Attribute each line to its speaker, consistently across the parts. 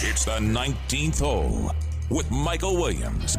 Speaker 1: It's the 19th hole with Michael Williams.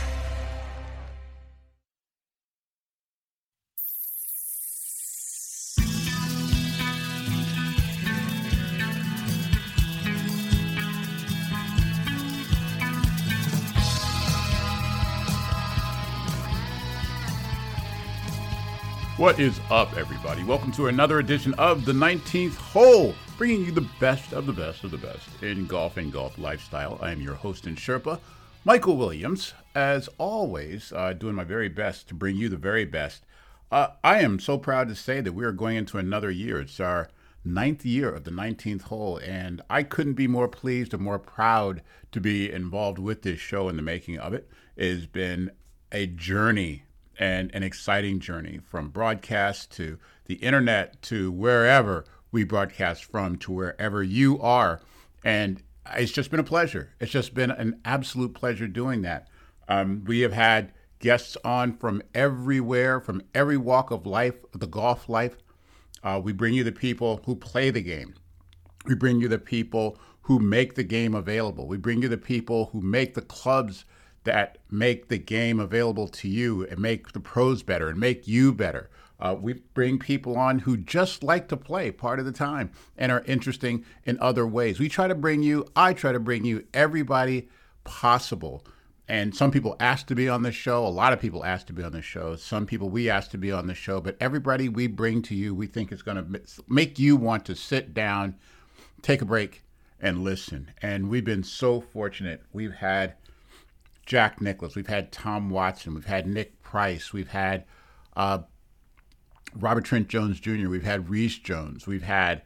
Speaker 2: What is up, everybody? Welcome to another edition of the 19th Hole, bringing you the best of the best of the best in golf and golf lifestyle. I am your host and Sherpa, Michael Williams. As always, doing my very best to bring you the very best. I am so proud to say that we are going into another year. It's our 9th year of the 19th Hole, and I couldn't be more pleased or more proud to be involved with this show and the making of it. It has been a journey, and an exciting journey, from broadcast to the internet to wherever we broadcast from to wherever you are. And it's just been a pleasure. It's just been an absolute pleasure doing that. We have had guests on from everywhere, from every walk of life, the golf life. We bring you the people who play the game. We bring you the people who make the game available. We bring you the people who make the clubs that make the game available to you and make the pros better and make you better. We bring people on who just like to play part of the time and are interesting in other ways. I try to bring you everybody possible. And some people ask to be on the show. A lot of people ask to be on the show. Some people we ask to be on the show. But everybody we bring to you, we think is going to make you want to sit down, take a break, and listen. And we've been so fortunate. We've had Jack Nicklaus, we've had Tom Watson, we've had Nick Price, we've had Robert Trent Jones Jr., we've had Reese Jones, we've had,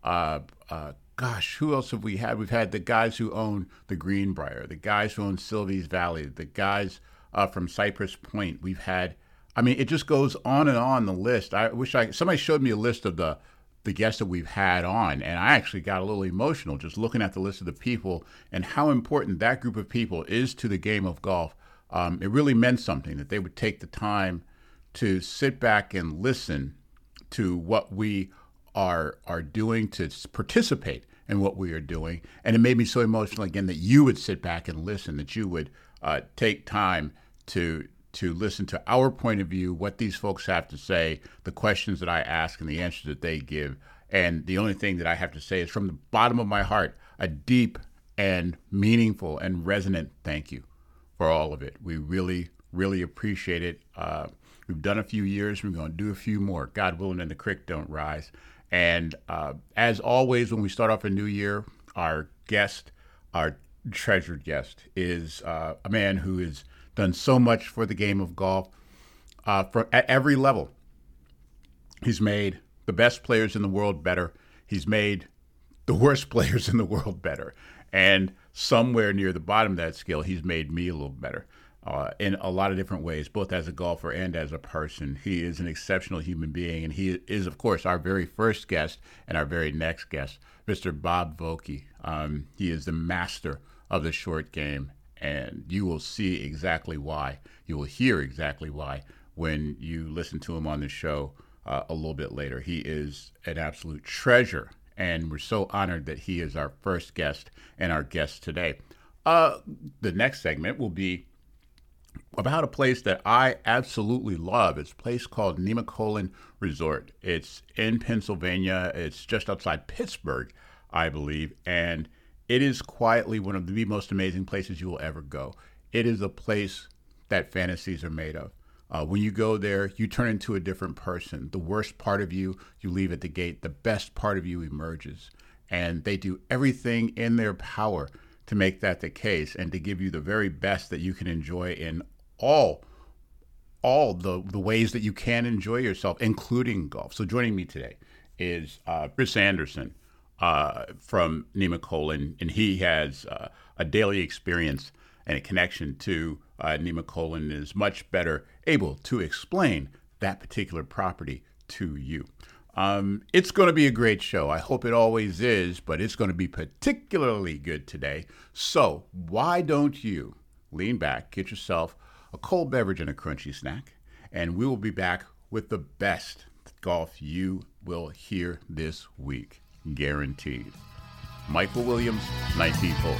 Speaker 2: who else have we had? We've had the guys who own the Greenbrier, the guys who own Sylvie's Valley, the guys from Cypress Point. We've had, it just goes on and on the list. I wish somebody showed me a list of the guests that we've had on, and I actually got a little emotional just looking at the list of the people and how important that group of people is to the game of golf. It really meant something that they would take the time to sit back and listen to what we are doing, to participate in what we are doing. And it made me so emotional again that you would sit back and listen, that you would take time to listen to our point of view, what these folks have to say, the questions that I ask and the answers that they give. And the only thing that I have to say is, from the bottom of my heart, a deep and meaningful and resonant thank you for all of it. We really, really appreciate it. We've done a few years. We're going to do a few more, God willing, and the creek don't rise. And as always, when we start off a new year, our treasured guest, is a man who is done so much for the game of golf at every level. He's made the best players in the world better. He's made the worst players in the world better. And somewhere near the bottom of that scale, he's made me a little better in a lot of different ways, both as a golfer and as a person. He is an exceptional human being, and he is, of course, our very first guest and our very next guest, Mr. Bob Vokey. He is the master of the short game. And you will see exactly why. You will hear exactly why when you listen to him on the show a little bit later. He is an absolute treasure, and we're so honored that he is our first guest and our guest today. The next segment will be about a place that I absolutely love. It's a place called Nemacolin Resort. It's in Pennsylvania. It's just outside Pittsburgh, I believe, and it is quietly one of the most amazing places you will ever go. It is a place that fantasies are made of. When you go there, you turn into a different person. The worst part of you leave at the gate. The best part of you emerges. And they do everything in their power to make that the case and to give you the very best that you can enjoy in all the ways that you can enjoy yourself, including golf. So joining me today is Chris Anderson from Nemacolin, and he has a daily experience and a connection to Nemacolin, and is much better able to explain that particular property to you. It's going to be a great show. I hope it always is, but it's going to be particularly good today. So why don't you lean back, get yourself a cold beverage and a crunchy snack, and we will be back with the best golf you will hear this week, guaranteed. Michael Williams, 19th hole.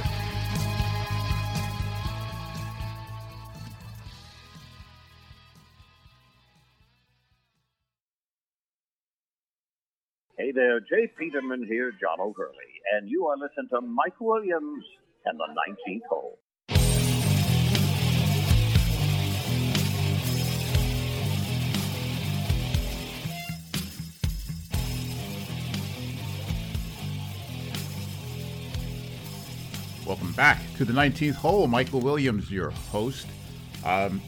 Speaker 3: Hey there, Jay Peterman here, John O'Hurley, and you are listening to Michael Williams and the 19th hole.
Speaker 2: Welcome back to the 19th hole. Michael Williams, your host. I've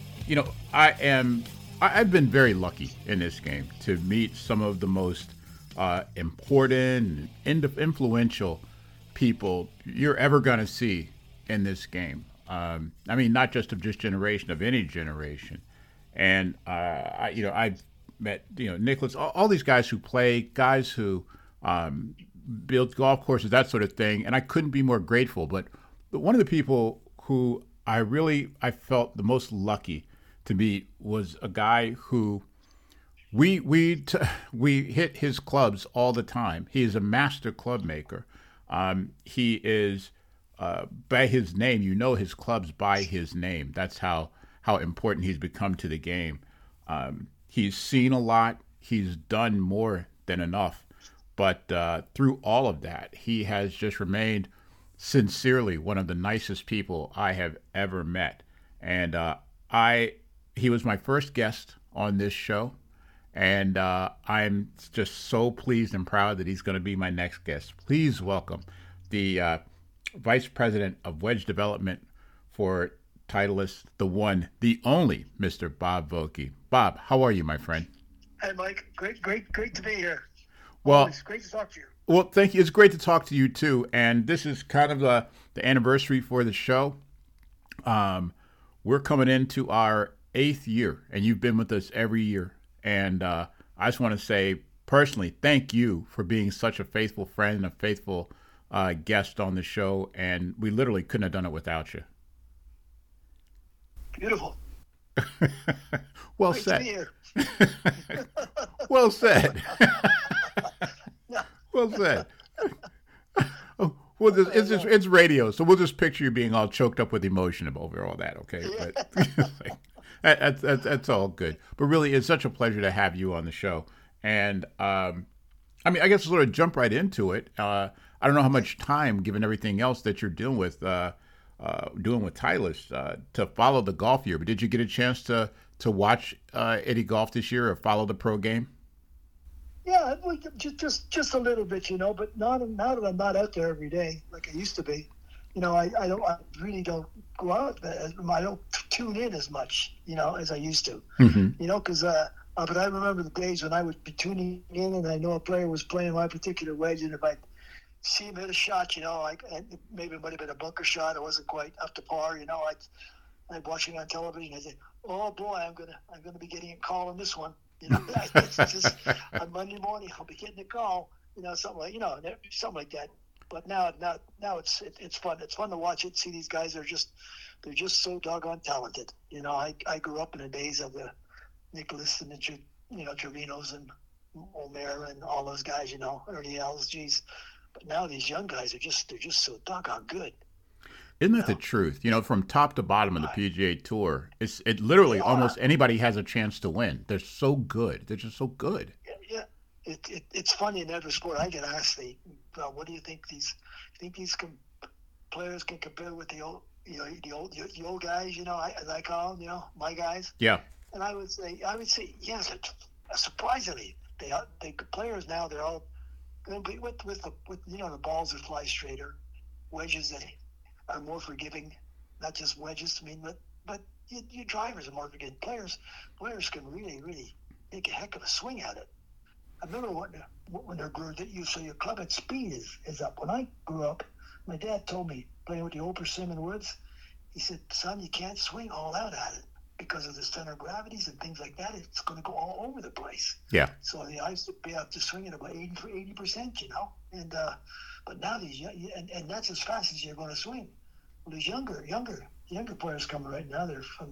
Speaker 2: been very lucky in this game to meet some of the most important and influential people you're ever going to see in this game. Not just of this generation, of any generation. And I've met Nicklaus, all these guys who play, guys who build golf courses, that sort of thing. And I couldn't be more grateful. But one of the people who I felt the most lucky to meet was a guy who we hit his clubs all the time. He is a master club maker. He is by his name. You know his clubs by his name. That's how important he's become to the game. He's seen a lot. He's done more than enough. But through all of that, he has just remained sincerely one of the nicest people I have ever met. And he was my first guest on this show. And I'm just so pleased and proud that he's going to be my next guest. Please welcome the Vice President of Wedge Development for Titleist, the one, the only, Mr. Bob Vokey. Bob, how are you, my friend?
Speaker 4: Hey, Mike. Great to be here.
Speaker 2: Well,
Speaker 4: it's great to talk to you.
Speaker 2: Well, thank you. It's great to talk to you, too. And this is kind of the anniversary for the show. We're coming into our 8th year, and you've been with us every year. And I just want to say, personally, thank you for being such a faithful friend and a faithful guest on the show. And we literally couldn't have done it without you.
Speaker 4: Beautiful.
Speaker 2: Well
Speaker 4: great
Speaker 2: said.
Speaker 4: To be here.
Speaker 2: Well said. Well said. Oh, well, it's radio, so we'll just picture you being all choked up with emotion over all that, okay? But that's all good. But really, it's such a pleasure to have you on the show. And I guess sort of jump right into it. I don't know how much time, given everything else that you're dealing with Titleist, to follow the golf year. But did you get a chance to watch any golf this year or follow the pro game?
Speaker 4: Yeah, just a little bit, but now that I'm not out there every day like I used to be, I really don't go out. I don't tune in as much, as I used to, because but I remember the days when I would be tuning in and I know a player was playing my particular wedge, and if I see him hit a shot, maybe it might have been a bunker shot, it wasn't quite up to par, I'd watch it on television. I say, oh boy, I'm gonna be getting a call on this one. It's just on Monday morning I'll be getting a call, something like that. But now it's fun. It's fun to watch it. See these guys they're just so doggone talented. I grew up in the days of the Nicklaus and the Trevino's and Omer and all those guys. Ernie LSGs. But now these young guys they're just so doggone good.
Speaker 2: Isn't that the truth? From top to bottom of the PGA Tour, it literally almost anybody has a chance to win. They're so good. They're just so good.
Speaker 4: Yeah. It's funny in every sport. I get asked, what do you think these players can compare with the old guys? As I call them, my guys.
Speaker 2: Yeah.
Speaker 4: And I would say, yes. Surprisingly, the players now they're all going to be with the balls that fly straighter, wedges that are more forgiving, not just wedges. But your drivers are more forgiving. Players can really, really make a heck of a swing at it. I remember when they're growing, so your club at speed is up. When I grew up, my dad told me, playing with the old Persimmon Woods, he said, son, you can't swing all out at it because of the center of gravities and things like that. It's going to go all over the place.
Speaker 2: Yeah.
Speaker 4: So I used to be up to swing at about 80%, and but now and that's as fast as you're going to swing. Well, these younger players coming right now, they're from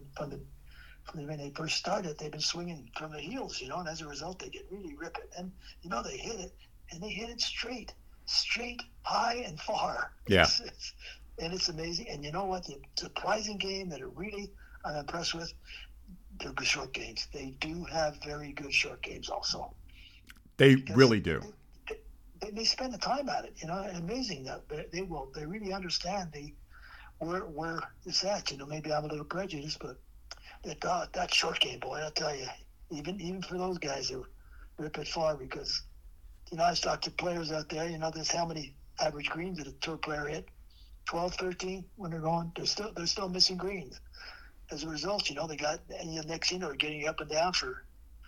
Speaker 4: when they first started, they've been swinging from the heels, and as a result, they get really ripping. And, they hit it, and they hit it straight. straight, high, and far.
Speaker 2: Yeah.
Speaker 4: And it's amazing. And you know what? The surprising game that I'm impressed with, they're good short games. They do have very good short games also.
Speaker 2: They really do.
Speaker 4: They spend the time at it. Amazing that they really understand where it's at. Maybe I'm a little prejudiced, but that short game, boy, I'll tell you, even for those guys who rip it far, because I've talked to players out there. There's how many average greens did a tour player hit? 12, 13 when they're going. They're still missing greens. As a result, they got next they're getting up and down for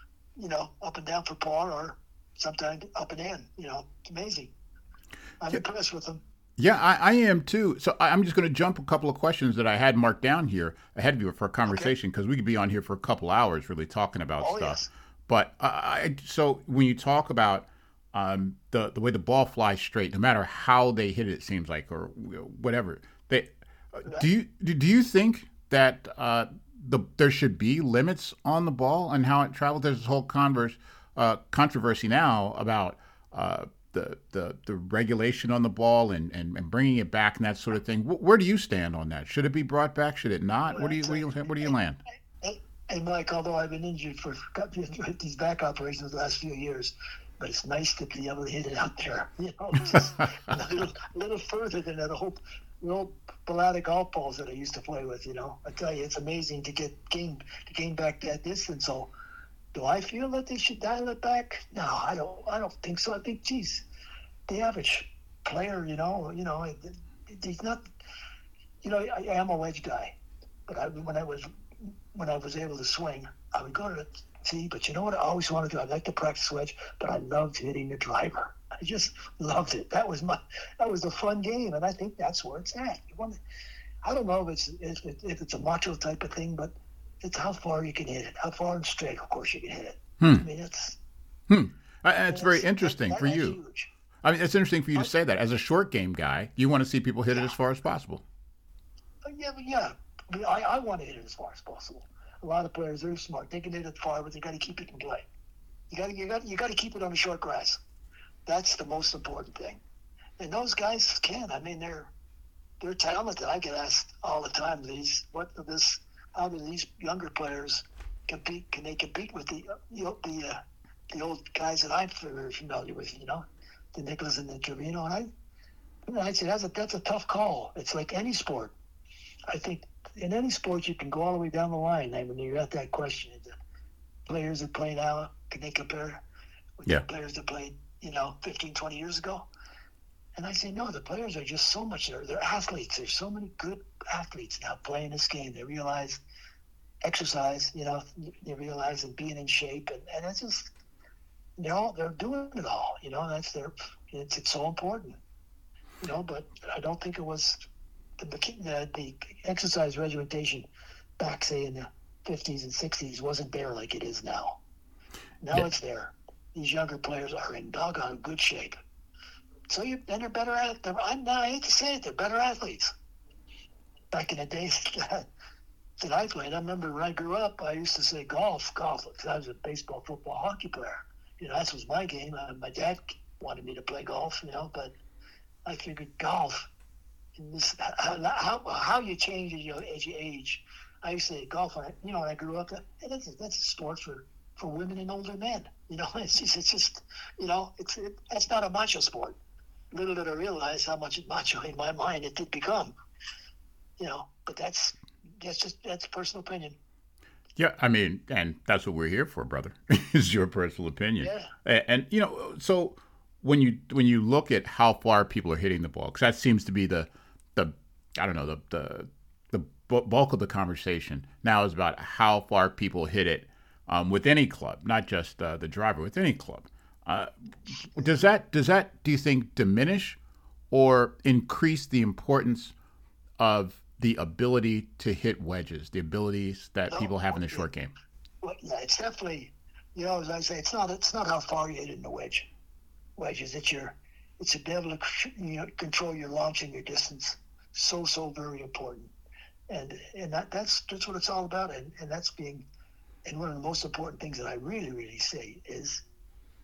Speaker 4: par, or sometimes up and in. It's amazing. I'm impressed with them.
Speaker 2: Yeah, I am too. So I'm just going to jump a couple of questions that I had marked down here ahead of you for a conversation, because we could be on here for a couple hours really talking about stuff.
Speaker 4: Yes.
Speaker 2: But so when you talk about the way the ball flies straight, no matter how they hit it, it seems like, or whatever, do you think that there should be limits on the ball and how it travels? There's this whole controversy now about the regulation on the ball and bringing it back and that sort of thing. Where do you stand on that? Should it be brought back? Should it not?
Speaker 4: Well,
Speaker 2: Where do you land?
Speaker 4: Hey, Mike, although I've been injured for these back operations the last few years, but it's nice to be able to hit it out there, just a little further than that old ballistic golf balls that I used to play with. I tell you, it's amazing to gain back that distance. So, do I feel that they should dial it back? No, I don't think so. I think, the average player, he's not. I am a wedge guy, but when I was able to swing, I would go to the tee. But you know what I always wanted to do? I'd like to practice wedge, but I loved hitting the driver. I just loved it. That was a fun game, and I think that's where it's at. I don't know if it's a macho type of thing, but it's how far you can hit it. How far and straight, of course, you can hit it. I mean,
Speaker 2: it's very interesting for you.
Speaker 4: Huge.
Speaker 2: I mean, it's interesting for you to say that. As a short game guy, you want to see people hit it as far as possible.
Speaker 4: Yeah. I want to hit it as far as possible. A lot of players, they're smart. They can hit it far, but they got to keep it in play. You got to keep it on the short grass. That's the most important thing. And those guys can. I mean, they're talented. I get asked all the time, how do these younger players compete? Can they compete with the old guys that I'm very familiar with? The Nicklaus and the Trevino. And I say that's a tough call. It's like any sport. I think in any sport you can go all the way down the line. When you're at that question, the players that play now, can they compare with the players that played 15, 20 years ago? And I say, no, the players are just so much, they're athletes. There's so many good athletes now playing this game. They realize exercise, they realize and being in shape. And it's just, they're doing it all, it's so important, but I don't think it was the exercise regimentation back, say, in the 50s and 60s wasn't there like it is now. Now it's there. These younger players are in doggone good shape. So they're better at it. I hate to say it, they're better athletes. Back in the days that I played, I remember when I grew up, I used to say golf, because I was a baseball, football, hockey player. That was my game. My dad wanted me to play golf, but I figured golf, how you change as you age. I used to say golf, when I grew up, that's a sport for women and older men. It's just that's not a macho sport. Little did I realize how much macho in my mind it did become. But that's personal opinion.
Speaker 2: Yeah, I mean, and that's what we're here for, brother. Is your personal opinion.
Speaker 4: Yeah.
Speaker 2: And so when you look at how far people are hitting the ball, because that seems to be the bulk of the conversation now is about how far people hit it with any club, not just the driver, with any club. Does that, do you think, diminish or increase the importance of the ability to hit wedges, the abilities that people have in the short game?
Speaker 4: Well, yeah, it's definitely, as I say, it's not how far you hit in the wedges. It's to be able to control your launch and your distance. So very important. And that's what it's all about. And that's and one of the most important things that I really, really say is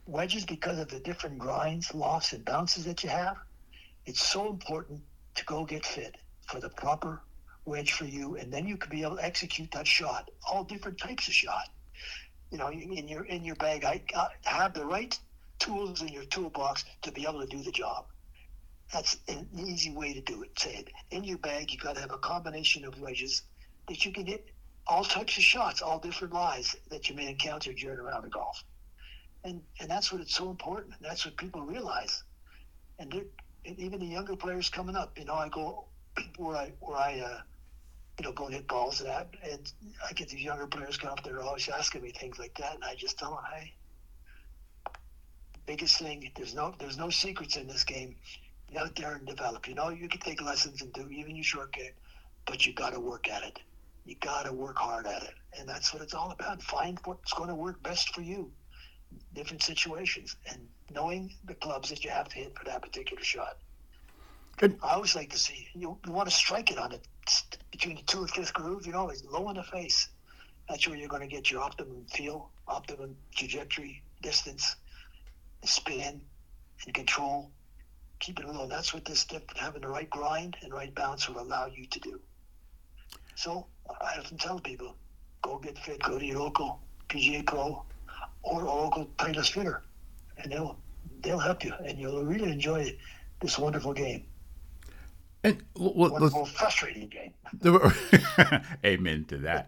Speaker 4: wedges, because of the different grinds, lofts, and bounces that you have, it's so important to go get fit for the proper wedge for you, and then you can be able to execute that shot, all different types of shot. You know, in your bag, I have the right tools in your toolbox to be able to do the job. That's an easy way to do it. Say it. In your bag, you got to have a combination of wedges that you can hit all types of shots, all different lies that you may encounter during a round of golf. And that's what it's so important. And that's what people realize. And even the younger players coming up, you know, I go where I go and hit balls at, and I get these younger players come up, they're always asking me things like that, and I just tell them, hey, biggest thing, there's no secrets in this game. Get out there and develop. You know, you can take lessons and do even your short game, but you got to work at it. You got to work hard at it, and that's what it's all about. Find what's going to work best for you, different situations, and knowing the clubs that you have to hit for that particular shot.
Speaker 2: Good.
Speaker 4: I always like to see you want to strike it on it between the 2 and 5th groove. You know, it's low in the face. That's where you're going to get your optimum feel, optimum trajectory, distance, spin, and control. Keep it low. That's what this having the right grind and right bounce will allow you to do. So I often tell people, go get fit. Go to your local PGA Pro or a local Titleist fitter, and they'll help you, and you'll really enjoy this wonderful game.
Speaker 2: And
Speaker 4: wonderful, frustrating game.
Speaker 2: Amen to that.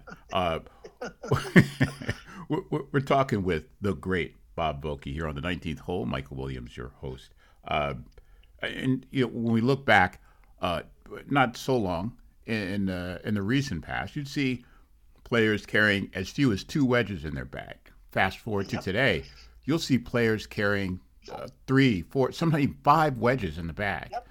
Speaker 2: We're talking with the great Bob Vokey here on the 19th hole. Michael Williams, your host. And you know, when we look back, not so long in the recent past, you'd see players carrying as few as 2 wedges in their bag. Fast forward to today, you'll see players carrying 3, 4, sometimes even 5 wedges in the bag.
Speaker 4: Yep.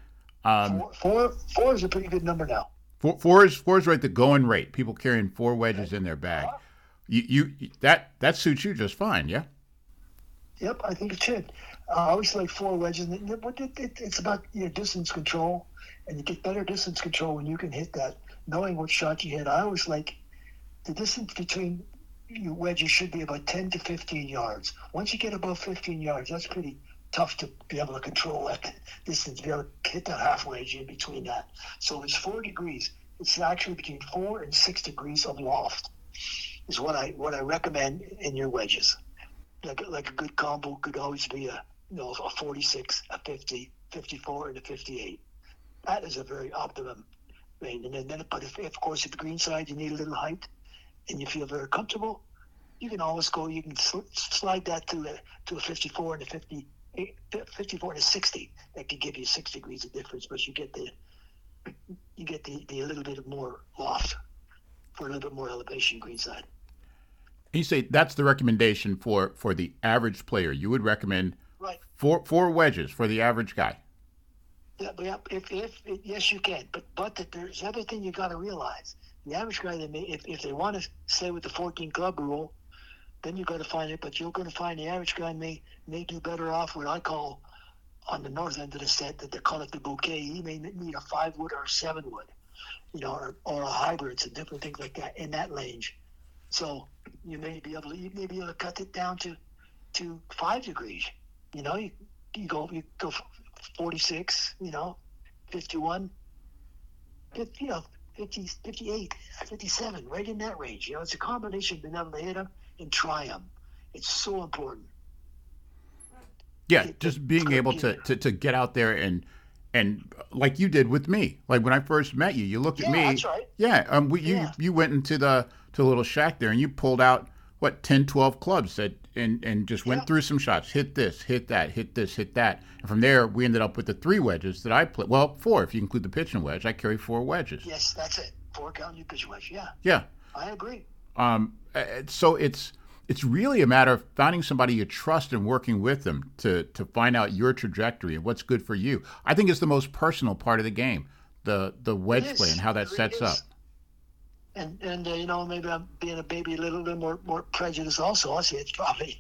Speaker 4: Four is a pretty good number now.
Speaker 2: Four is right, the going rate. People carrying 4 wedges in their bag. You that suits you just fine, yeah?
Speaker 4: Yep, I think it should. I always like 4 wedges. It's about your distance control, and you get better distance control when you can hit that, knowing what shot you hit. I always like the distance between your wedges should be about 10 to 15 yards. Once you get above 15 yards, that's pretty tough to be able to control that distance, be able to hit that half wedge in between that. So it's 4 degrees. It's actually between 4 and 6 degrees of loft is what I recommend in your wedges. Like a good combo could always be a 46, a 50, 54, and a 58. That is a very optimum range. And then, but if of course at the green side you need a little height and you feel very comfortable, you can always go. You can slide that to a 54 and a 50. 54 and a 60, that could give you 6 degrees of difference, but you get the little bit of more loft for a little bit more elevation greenside.
Speaker 2: And you say that's the recommendation for the average player. You would recommend
Speaker 4: right
Speaker 2: 4 wedges for the average guy.
Speaker 4: Yeah, yes, you can, but there's another thing you got to realize. The average guy, if they want to stay with the 14 club rule, then you got to find it. But you're going to find the average guy may do better off what I call on the north end of the set that they call it the bouquet. He may need a 5-wood or a 7-wood, or a hybrid, and different things like that in that range. So you may be able to cut it down to 5 degrees. You go 46, 51, 50, 50, 58, 57, right in that range. It's a combination of being able to hit them and try them. It's so important.
Speaker 2: Yeah, just being able to get out there and like you did with me. Like when I first met you, you looked at me.
Speaker 4: That's right.
Speaker 2: Yeah, you went into the little shack there and you pulled out 10, 12 clubs and just went through some shots. Hit this, hit that, hit this, hit that. And from there, we ended up with the 3 wedges that I played. Well, 4 if you include the pitching wedge. I carry 4 wedges.
Speaker 4: Yes, that's it. 4 count you pitch wedge. Yeah.
Speaker 2: Yeah.
Speaker 4: I agree.
Speaker 2: So it's really a matter of finding somebody you trust and working with them to find out your trajectory and what's good for you. I think it's the most personal part of the game, the wedge play and how that sets up.
Speaker 4: And maybe I'm being a baby a little bit more prejudiced also. I say it's probably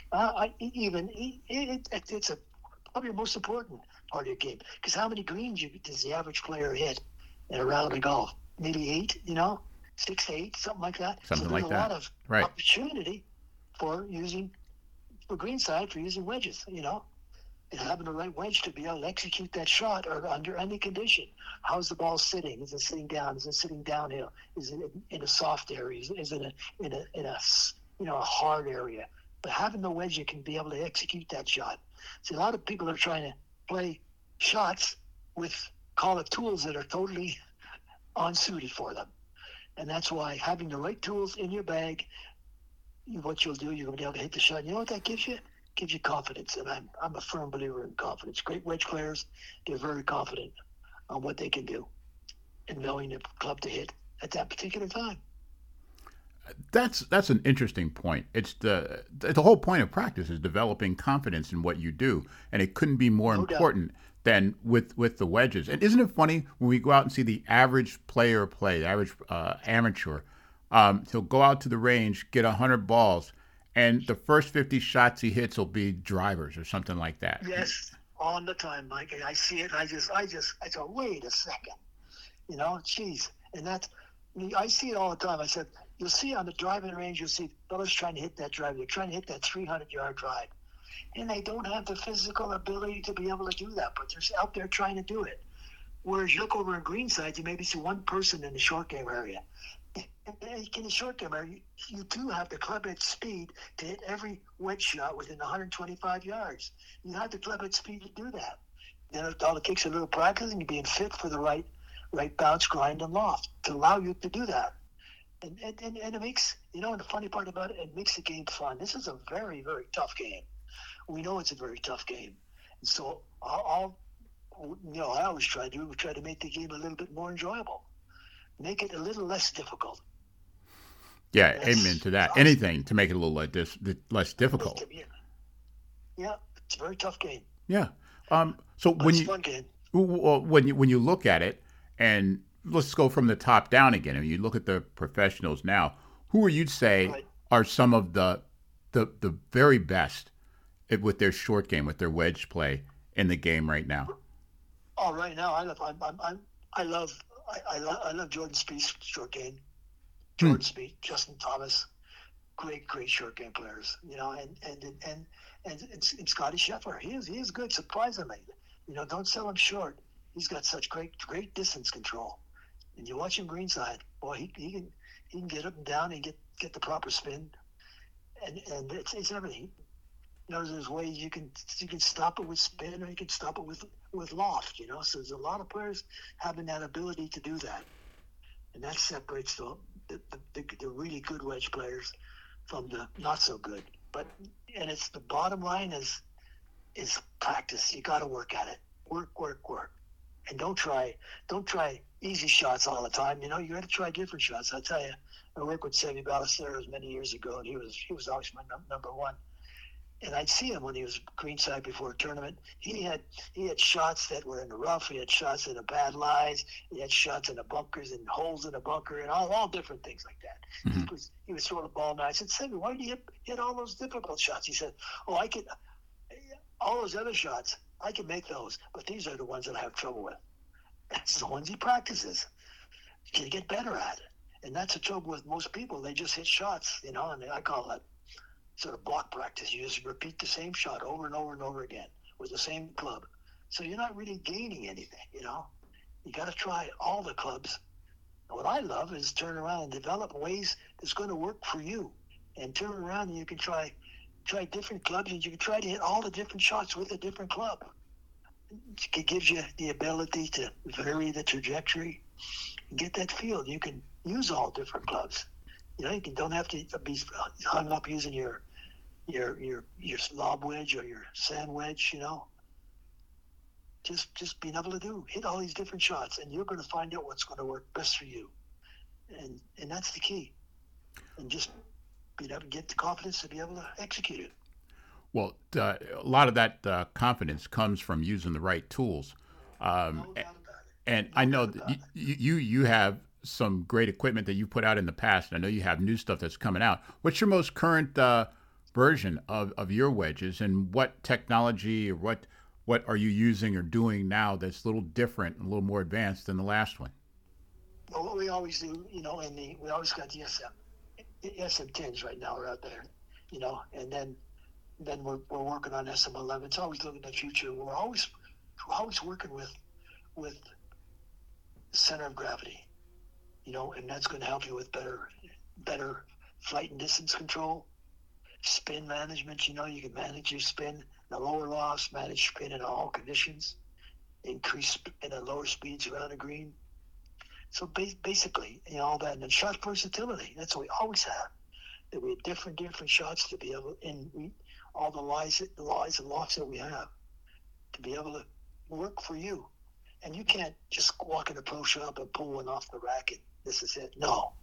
Speaker 4: it's probably the most important part of your game, because how many greens does the average player hit in a round of golf? Maybe 8, 6 to 8, something like that.
Speaker 2: Something
Speaker 4: so
Speaker 2: like that.
Speaker 4: There's a lot of opportunity for using for greenside for using wedges, and having the right wedge to be able to execute that shot or under any condition. How's the ball sitting? Is it sitting down? Is it sitting downhill? Is it in a soft area? Is it in a hard area? But having the wedge, you can be able to execute that shot. See, a lot of people are trying to play shots with, call it, tools that are totally unsuited for them. And that's why having the right tools in your bag, what you'll do, you're going to be able to hit the shot. You know what that gives you? It gives you confidence. And I'm a firm believer in confidence. Great wedge players, they're very confident on what they can do and knowing the club to hit at that particular time.
Speaker 2: That's an interesting point. It's the whole point of practice is developing confidence in what you do, and it couldn't be more important than with the wedges. And isn't it funny when we go out and see the average player play, the average amateur, he'll go out to the range, get 100 balls, and the first 50 shots he hits will be drivers or something like that.
Speaker 4: Yes, all the time, Mike. I see it. I go, wait a second, geez, and I see it all the time. I said, you'll see on the driving range, you'll see fellas trying to hit that drive. They're trying to hit that 300-yard drive. And they don't have the physical ability to be able to do that, but they're out there trying to do it. Whereas you look over in greenside, you maybe see one person in the short game area. In the short game area, you do have the club head speed to hit every wedge shot within 125 yards. You have the club head speed to do that. Then all it takes a little practice and you're being fit for the right bounce, grind, and loft to allow you to do that. And it makes, and the funny part about it, it makes the game fun. This is a very, very tough game. We know it's a very tough game. And so I always try to make the game a little bit more enjoyable. Make it a little less difficult.
Speaker 2: Yeah, amen to that. Anything to make it a little less difficult.
Speaker 4: Yeah, it's a very tough game.
Speaker 2: Yeah. So
Speaker 4: it's a fun game.
Speaker 2: When you look at it, and let's go from the top down again, and you look at the professionals now, who would you say are some of the very best with their short game, with their wedge play in the game right now?
Speaker 4: Oh, right now, I love Jordan Spieth's short game. Jordan Spieth, Justin Thomas, great short game players. And Scotty Scheffler, he is good. Surprisingly, don't sell him short. He's got such great distance control. And you watch him greenside, boy, he can get up and down and get the proper spin, and it's everything. There's ways you can stop it with spin, or you can stop it with loft. So there's a lot of players having that ability to do that, and that separates the really good wedge players from the not so good. And it's the bottom line is practice. You got to work at it. Work, and don't try easy shots all the time. You got to try different shots. I tell you, I worked with Seve Ballesteros many years ago, and he was always my number one. And I'd see him when he was greenside before a tournament. He had shots that were in the rough. He had shots in the bad lies. He had shots in the bunkers and holes in the bunker and all different things like that. Mm-hmm. He was throwing the ball, and I said, Seve, why do you hit all those difficult shots? He said, I could all those other shots. I can make those, but these are the ones that I have trouble with. That's the ones he practices. Can get better at it. And that's the trouble with most people. They just hit shots, and I call that sort of block practice. You just repeat the same shot over and over and over again with the same club. So you're not really gaining anything, You got to try all the clubs. And what I love is turn around and develop ways that's going to work for you. And turn around and you can try different clubs, and you can try to hit all the different shots with a different club. It gives you the ability to vary the trajectory and get that feel. You can use all different clubs. You don't have to be hung up using your lob wedge or your sand wedge. Just being able to hit all these different shots, and you're going to find out what's going to work best for you. And that's the key. And just being able to get the confidence to be able to execute it.
Speaker 2: Well, a lot of that confidence comes from using the right tools.
Speaker 4: No doubt about it.
Speaker 2: And I know that you have some great equipment that you put out in the past, and I know you have new stuff that's coming out. What's your most current version of your wedges, and what technology or what are you using or doing now that's a little different, a little more advanced than the last one?
Speaker 4: Well, what we always do, we always got the SM10s right now are out there, and then then we're working on SM11. It's always looking at the future. We're always working with center of gravity, and that's going to help you with better flight and distance control, spin management. You can manage your spin, the lower loss, manage spin in all conditions, increase in the lower speeds around the green. So basically, all that, and then shot versatility. That's what we always have. That we have different shots to be able, all the lies and lofts that we have, to be able to work for you. And you can't just walk in a pro shop and pull one off the rack and this is it. No,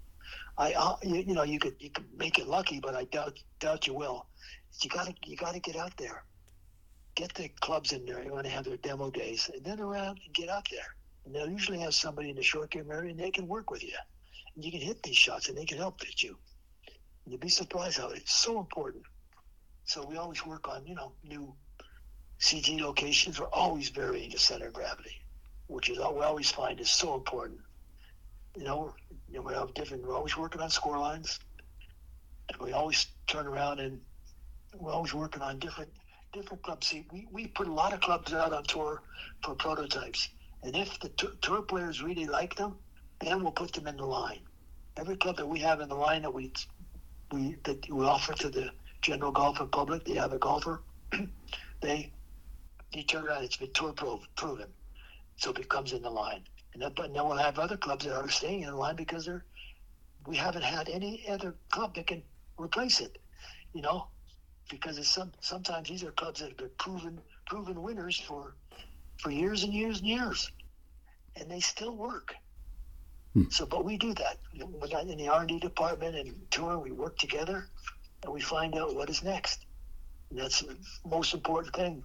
Speaker 4: you could make it lucky, but I doubt you will. You gotta get out there, get the clubs in there. You want to have their demo days, and then around and get out there. And they'll usually have somebody in the short game area, and they can work with you, and you can hit these shots, and they can help hit you. And you'd be surprised how it's so important. So we always work on new CG locations. We're always varying the center of gravity, which is what we always find is so important. We have different. We're always working on score lines, and we always turn around and we're always working on different clubs. See, we put a lot of clubs out on tour for prototypes, and if the tour players really like them, then we'll put them in the line. Every club that we have in the line that we offer to the general golfer public, the avid golfer, they turn around. It's been tour proven, so it comes in the line. And then we'll have other clubs that are staying in the line because we haven't had any other club that can replace it, because sometimes these are clubs that have been proven winners for years and years and years, and they still work. So, but we do that in the R&D department and tour. We work together, and we find out what is next, and that's the most important thing.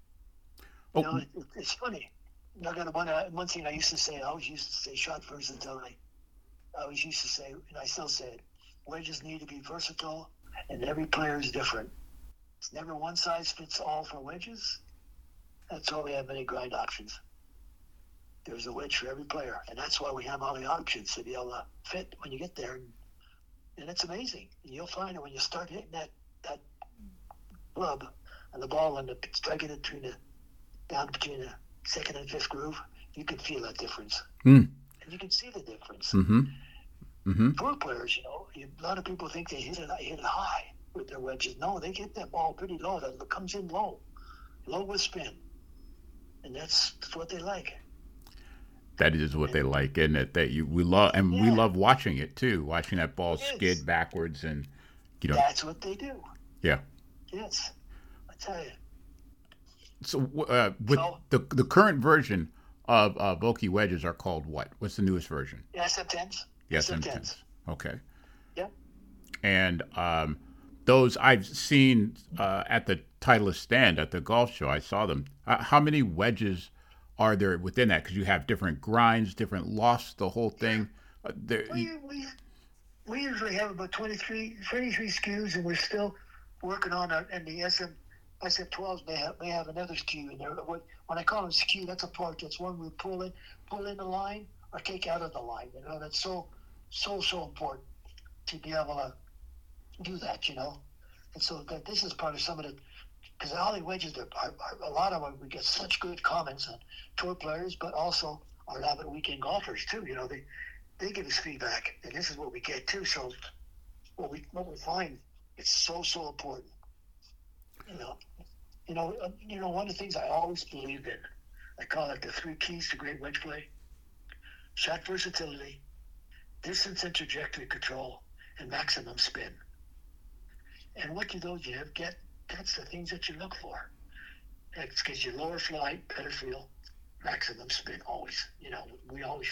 Speaker 4: It's funny. One thing I used to say, shot versatility. I always used to say, and I still say it, wedges need to be versatile, and every player is different. It's never one size fits all for wedges. That's why we have many grind options. There's a wedge for every player, and that's why we have all the options to be able to fit when you get there. And it's amazing. And you'll find that when you start hitting that club and the ball and striking it down between the second and fifth groove, you can feel that difference. And you can see the difference. Tour players, a lot of people think they hit it high with their wedges. No, they hit that ball pretty low. That comes in low with spin, and that's what they like.
Speaker 2: That is what they like, isn't it? We love watching it too. Watching that ball skid backwards, and
Speaker 4: that's what they do.
Speaker 2: Yeah.
Speaker 4: Yes, I tell you.
Speaker 2: So with the current version of Vokey wedges are called what? What's the newest version?
Speaker 4: SM10s.
Speaker 2: SM10s. Okay.
Speaker 4: Yep.
Speaker 2: And those I've seen at the Titleist stand at the golf show. I saw them. How many wedges are there within that? Because you have different grinds, different lofts, the whole thing.
Speaker 4: We usually have about 23 SKUs, and we're still working on and the SM12s may have another SKU in there. When I call them SKU, that's a part. That's one we pull in the line or take out of the line. That's so important to be able to do that. And so that this is part of some of the. Because all the wedges, are a lot of them, we get such good comments on tour players, but also our avid weekend golfers too. They give us feedback, and this is what we get too. So what we find, it's so important. One of the things I always believed in, I call it the 3 keys to great wedge play: shot versatility, distance and trajectory control, and maximum spin. And what do those you get? That's the things that you look for. It's because your lower flight, better feel, maximum spin always. We always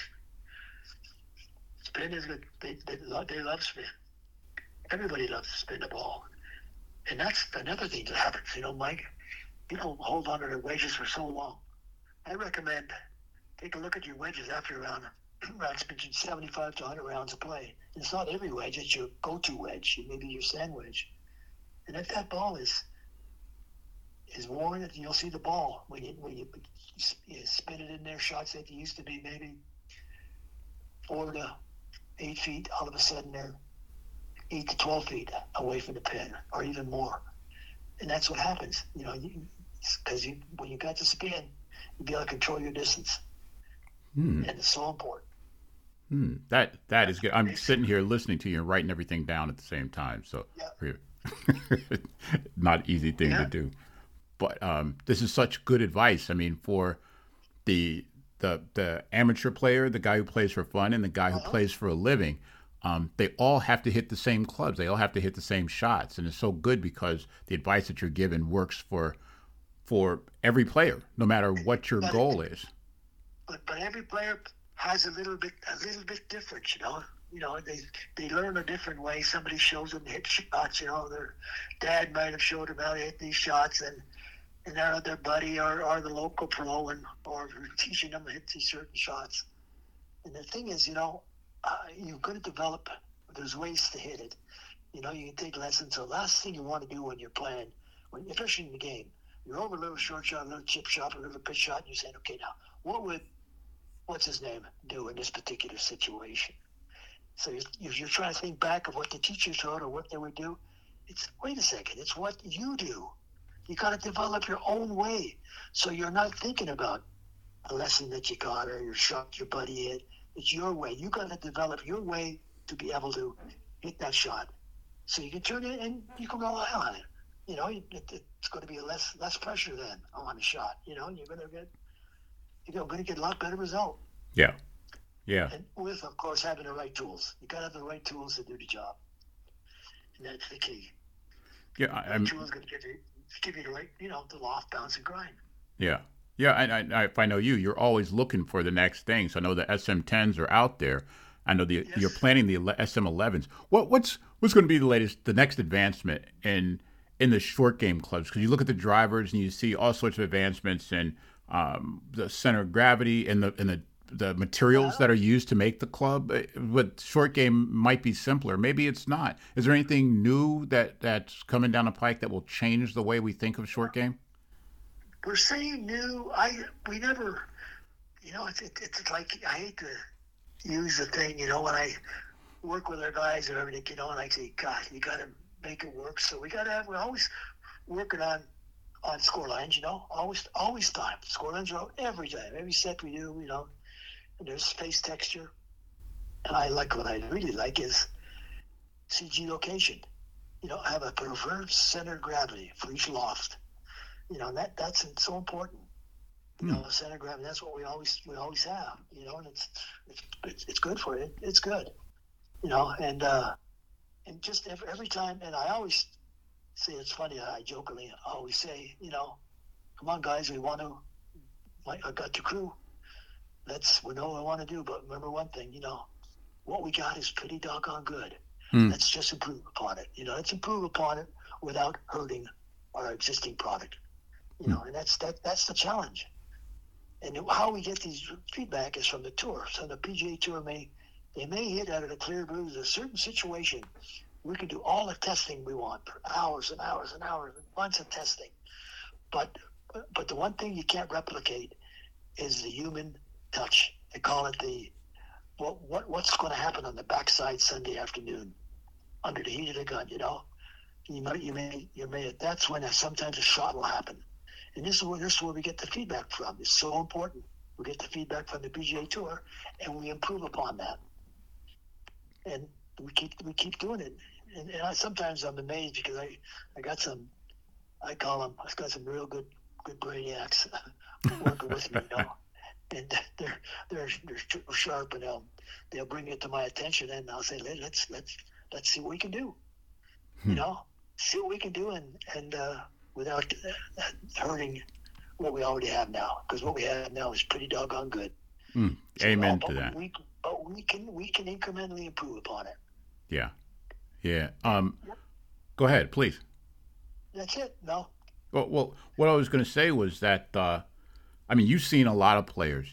Speaker 4: spin is good. They love spin. Everybody loves to spin the ball, and that's another thing that happens. Mike, hold on to the wedges for so long. I recommend take a look at your wedges after rounds between 75 to 100 rounds of play. And it's not every wedge; it's your go-to wedge, maybe your sand wedge. And if that ball is worn, you'll see the ball when you spin it in there. Shots that used to be maybe 4 to 8 feet, all of a sudden they're 8 to 12 feet away from the pin, or even more. And that's what happens, because when you got the spin, you be able to control your distance, and it's so important.
Speaker 2: That is good. I'm sitting here listening to you and writing everything down at the same time. So, not easy thing to do. But this is such good advice. I mean, for the amateur player, the guy who plays for fun, and the guy who plays for a living, they all have to hit the same clubs. They all have to hit the same shots, and it's so good because the advice that you're given works for every player, no matter what your goal is.
Speaker 4: But every player has a little bit different, they learn a different way. Somebody shows them hit shots, their dad might have showed them how to hit these shots, and their buddy or the local pro or teaching them to hit these certain shots. And the thing is, you're going to develop, there's ways to hit it. You can take lessons. The last thing you want to do when you're playing, especially in the game, you're over a little short shot, a little chip shot, a little pitch shot, and you're saying, okay, now, what would what's his name do in this particular situation? So you're trying to think back of what the teacher taught or what they would do. Wait a second, it's what you do. You got to develop your own way. So you're not thinking about a lesson that you got or your shot your buddy hit. It's your way. You got to develop your way to be able to hit that shot. So you can turn it and you can rely on it. It's going to be less pressure then on the shot. You're going to get a lot better result.
Speaker 2: Yeah. Yeah.
Speaker 4: And with, of course, having the right tools. You got to have the right tools to do the job. And that's the key.
Speaker 2: Yeah.
Speaker 4: The tools going to give you the right, the loft, bounce, and grind.
Speaker 2: Yeah. Yeah. And if I know you're always looking for the next thing. So I know the SM10s are out there. I know you're planning the SM11s. What's going to be the next advancement in the short game clubs? Because you look at the drivers and you see all sorts of advancements in the center of gravity and the materials that are used to make the club. But short game might be simpler. Maybe it's not. Is there anything new that's coming down the pike that will change the way we think of short game?
Speaker 4: We're saying new. We never. It's like I hate to use the thing. When I work with our guys or everything, and I say, God, you got to make it work. So we're always working on score lines. Always time. Score lines are out every time. Every set we do. And there's space texture. And what I really like is CG location. Have a preferred center of gravity for each loft. That's so important. Center of gravity. That's what we always have. And it's good for it. It's good. And just every time. And I always say, it's funny. I jokingly always say, come on, guys, we want to. I got the crew. We know what we want to do, but remember one thing, what we got is pretty doggone good. Let's just improve upon it. Let's improve upon it without hurting our existing product. And that's the challenge. And how we get these feedback is from the tour. So the PGA Tour may hit out of the clear blue. There's a certain situation we can do all the testing we want for hours and hours and hours and months of testing. But the one thing you can't replicate is the human touch. They call it what's going to happen on the backside Sunday afternoon under the heat of the gun. You may that's when sometimes a shot will happen. And this is where we get the feedback from. It's so important. We get the feedback from the PGA Tour, and we improve upon that. And we keep doing it. And sometimes I'm amazed because I got some. I call them. I've got some real good brainiacs working with me. And they're sharp, and they'll bring it to my attention, and I'll say, let's see what we can do. See what we can do, and without
Speaker 2: Amen
Speaker 4: what we already have now, because what we have now is pretty doggone good.
Speaker 2: Amen to that.
Speaker 4: But we can incrementally improve upon it.
Speaker 2: Yeah. Go ahead, please.
Speaker 4: That's it. No.
Speaker 2: Well, what I was going to say was that you've seen a lot of players.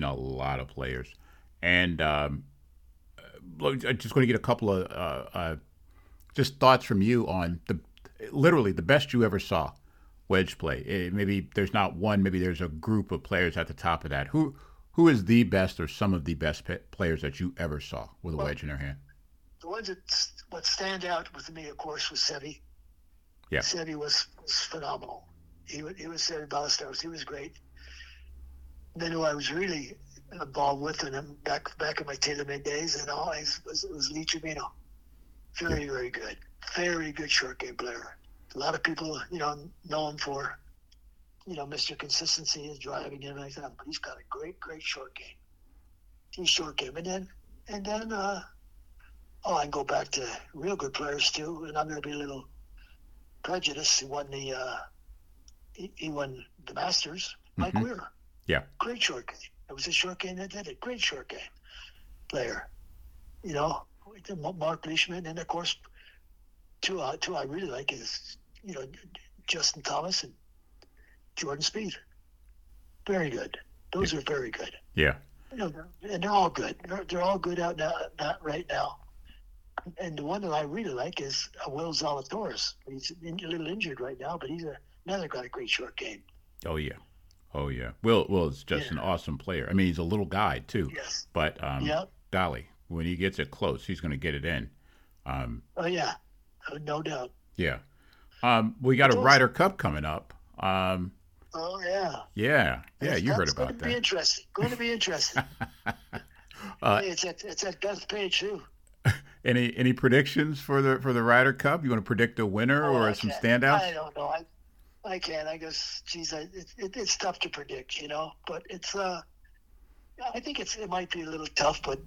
Speaker 2: And I'm just going to get a couple of just thoughts from you on literally the best you ever saw wedge play. Maybe there's not one, maybe there's a group of players at the top of that. Who is the best or some of the best players that you ever saw with a wedge in their hand?
Speaker 4: The ones what stand out with me, of course, was Seve.
Speaker 2: Yeah.
Speaker 4: Seve was was phenomenal. He was Seve Ballesteros. He was great. And then who I was really involved with, and I'm back in my TaylorMade days, and all was Lee Trevino. Very, very good. Very good short game player. A lot of people, know him for, Mr. Consistency is driving him like that, but he's got a great, great short game. He's short game. And then I can go back to real good players too, and I'm going to be a little prejudiced. He won the Masters. Mike Weir.
Speaker 2: Yeah.
Speaker 4: Great short game. It was a short game that did it. Great short game player. Mark Leishman, and of course, two I really like is Justin Thomas and Jordan Spieth. Very good. Those are very good.
Speaker 2: Yeah.
Speaker 4: And they're all good. They're all good out now, not right now. And the one that I really like is Will Zalatoris. He's a little injured right now, but he's another got a great short game.
Speaker 2: Oh yeah. Will is just an awesome player. I mean, he's a little guy too.
Speaker 4: Yes.
Speaker 2: But golly, when he gets it close, he's going to get it in.
Speaker 4: Oh yeah, no doubt.
Speaker 2: Yeah. We got a Ryder Cup coming up.
Speaker 4: Oh yeah.
Speaker 2: Yeah. You heard about that.
Speaker 4: Going to be interesting. It's at Beth Page too.
Speaker 2: Any predictions for the Ryder Cup? You want to predict a winner or some standouts?
Speaker 4: I don't know. I can't. I guess, it's tough to predict, But it's I think it might be a little tough, but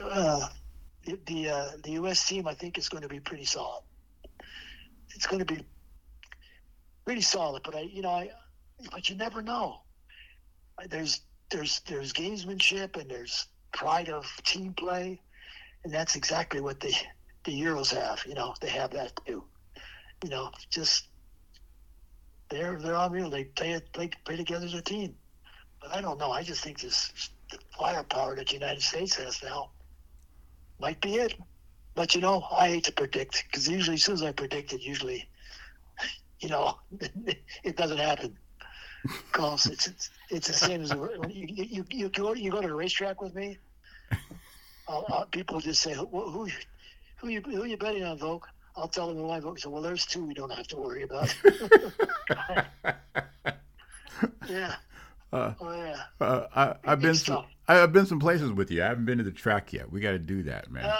Speaker 4: the U.S. team I think is going to be pretty solid. It's going to be pretty solid, but but you never know. There's gamesmanship and there's pride of team play, and that's exactly what the Euros have. They have that too. Just they're unreal. They play together as a team. But I don't know. I just think the firepower that the United States has now might be it. But I hate to predict, because usually as soon as I predict it, it doesn't happen. Because it's the same as when you go to the racetrack with me. People just say, who you betting on, Volk? I'll tell them who I vote. So, there's two we don't have to worry about. Yeah.
Speaker 2: I've been some places with you. I haven't been to the track yet. We got to do that, man.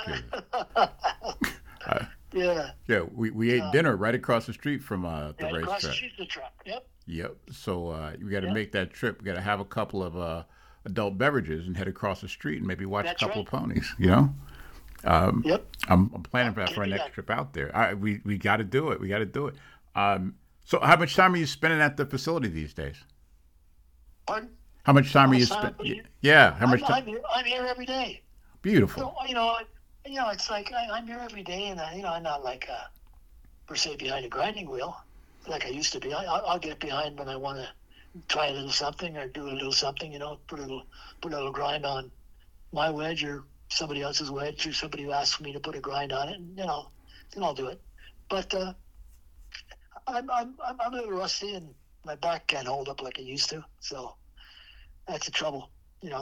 Speaker 4: Yeah.
Speaker 2: Yeah. We ate dinner right across the street from the racetrack.
Speaker 4: Across the street from the track. Yep.
Speaker 2: Yep. So we got to make that trip. We got to have a couple of adult beverages and head across the street and maybe watch a couple of ponies. Yep. I'm planning for our next trip out there. We got to do it. We got to do it. So how much time are you spending at the facility these days?
Speaker 4: Pardon?
Speaker 2: How much time are you spending? Yeah. How much time?
Speaker 4: I'm here every day.
Speaker 2: Beautiful.
Speaker 4: So, it's like I'm here every day, and I'm not like per se behind a grinding wheel like I used to be. I'll get behind when I want to try a little something or do a little something. Put a little grind on my wedge or somebody else's wedge, or somebody who asks me to put a grind on it, and then I'll do it. But I'm a little rusty, and my back can't hold up like it used to. So that's the trouble,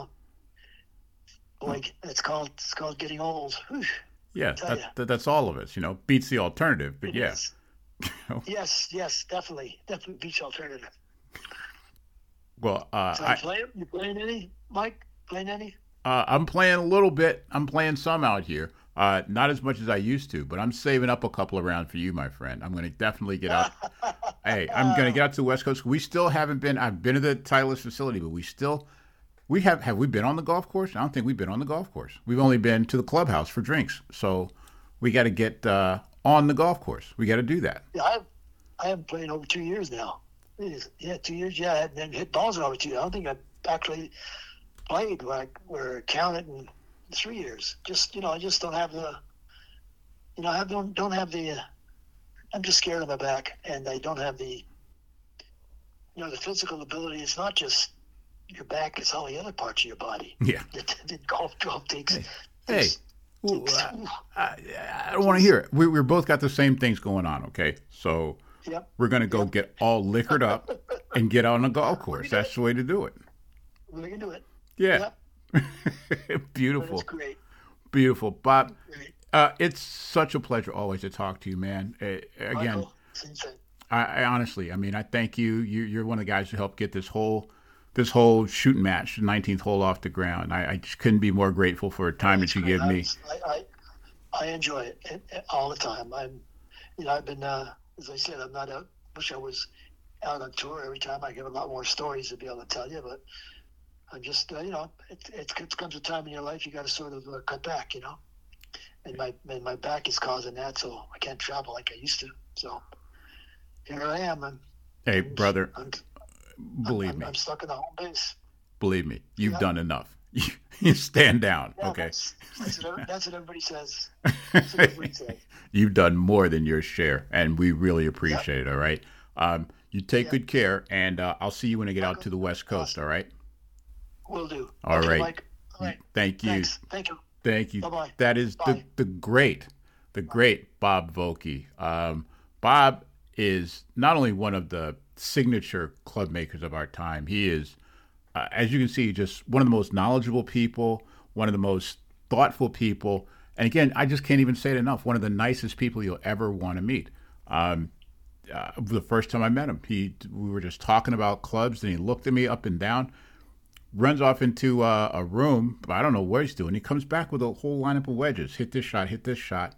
Speaker 4: Boy, it's called getting old. Whew,
Speaker 2: yeah, that's all of us. Beats the alternative, but yeah.
Speaker 4: Yes, definitely beats the alternative.
Speaker 2: Well,
Speaker 4: so you playing any, Mike? Playing any?
Speaker 2: I'm playing a little bit. I'm playing some out here. Not as much as I used to, but I'm saving up a couple of rounds for you, my friend. I'm going to definitely get out. Hey, I'm going to get out to the West Coast. We still haven't been. I've been to the Titleist facility, but we have we been on the golf course? I don't think we've been on the golf course. We've only been to the clubhouse for drinks. So we got to get on the golf course. We got to do that.
Speaker 4: Yeah, I haven't played over 2 years now. 2 years. Yeah, and hit balls over 2 years. I don't think I've actually played where counted in 3 years. Just I just don't have the don't have the I'm just scared of my back, and I don't have the the physical ability. It's not just your back, it's all the other parts of your body.
Speaker 2: Yeah.
Speaker 4: The golf takes.
Speaker 2: Hey. I don't want to hear it. We're both got the same things going on, okay? So we're going to go get all liquored up and get on the golf course. That's the way to do it.
Speaker 4: We're going to do it.
Speaker 2: Yeah. Beautiful.
Speaker 4: That's great.
Speaker 2: Beautiful. Bob, it's such a pleasure always to talk to you, man. Again,
Speaker 4: Michael,
Speaker 2: I honestly, I mean, I thank you. You're one of the guys who helped get this whole shooting match, the 19th hole, off the ground. I just couldn't be more grateful for the time that you give me.
Speaker 4: I enjoy it all the time. I've been, as I said, I'm not out. Wish I was out on tour every time. I get a lot more stories to be able to tell you, but I'm just, it comes a time in your life you got to sort of cut back, and my back is causing that, so I can't travel like I used to. So here I am.
Speaker 2: Hey, brother, believe me.
Speaker 4: I'm stuck in the home base.
Speaker 2: Believe me, you've done enough. You stand down,
Speaker 4: yeah,
Speaker 2: okay?
Speaker 4: That's what everybody says. That's what everybody says.
Speaker 2: You've done more than your share, and we really appreciate it, all right? You take good care, and I'll see you when I get out to the West Coast, all right?
Speaker 4: Will do.
Speaker 2: All right.
Speaker 4: Mike. All right.
Speaker 2: Thank you.
Speaker 4: Thanks.
Speaker 2: Thank you.
Speaker 4: Bye-bye.
Speaker 2: That is the great Bob Vokey. Bob is not only one of the signature club makers of our time, he is, as you can see, just one of the most knowledgeable people, one of the most thoughtful people. And again, I just can't even say it enough. One of the nicest people you'll ever want to meet. The first time I met him, we were just talking about clubs, and he looked at me up and down, runs off into a room. I don't know what he's doing. He comes back with a whole lineup of wedges. Hit this shot.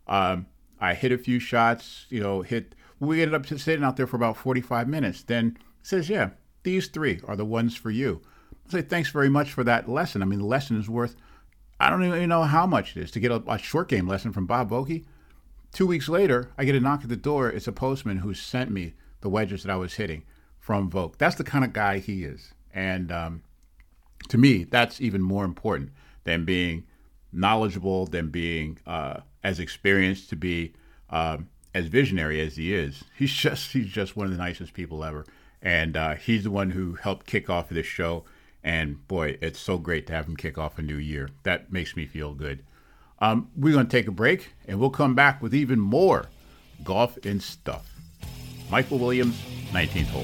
Speaker 2: I hit a few shots, we ended up sitting out there for about 45 minutes. Then he says, yeah, these three are the ones for you. I say, thanks very much for that lesson. I mean, the lesson is worth, I don't even know how much it is to get a short game lesson from Bob Vokey. 2 weeks later, I get a knock at the door. It's a postman who sent me the wedges that I was hitting from Voke. That's the kind of guy he is. And to me, that's even more important than being knowledgeable, than being as experienced, to be as visionary as he is. He's just one of the nicest people ever. And he's the one who helped kick off this show. And boy, it's so great to have him kick off a new year. That makes me feel good. We're going to take a break, and we'll come back with even more golf and stuff. Michael Williams, 19th hole.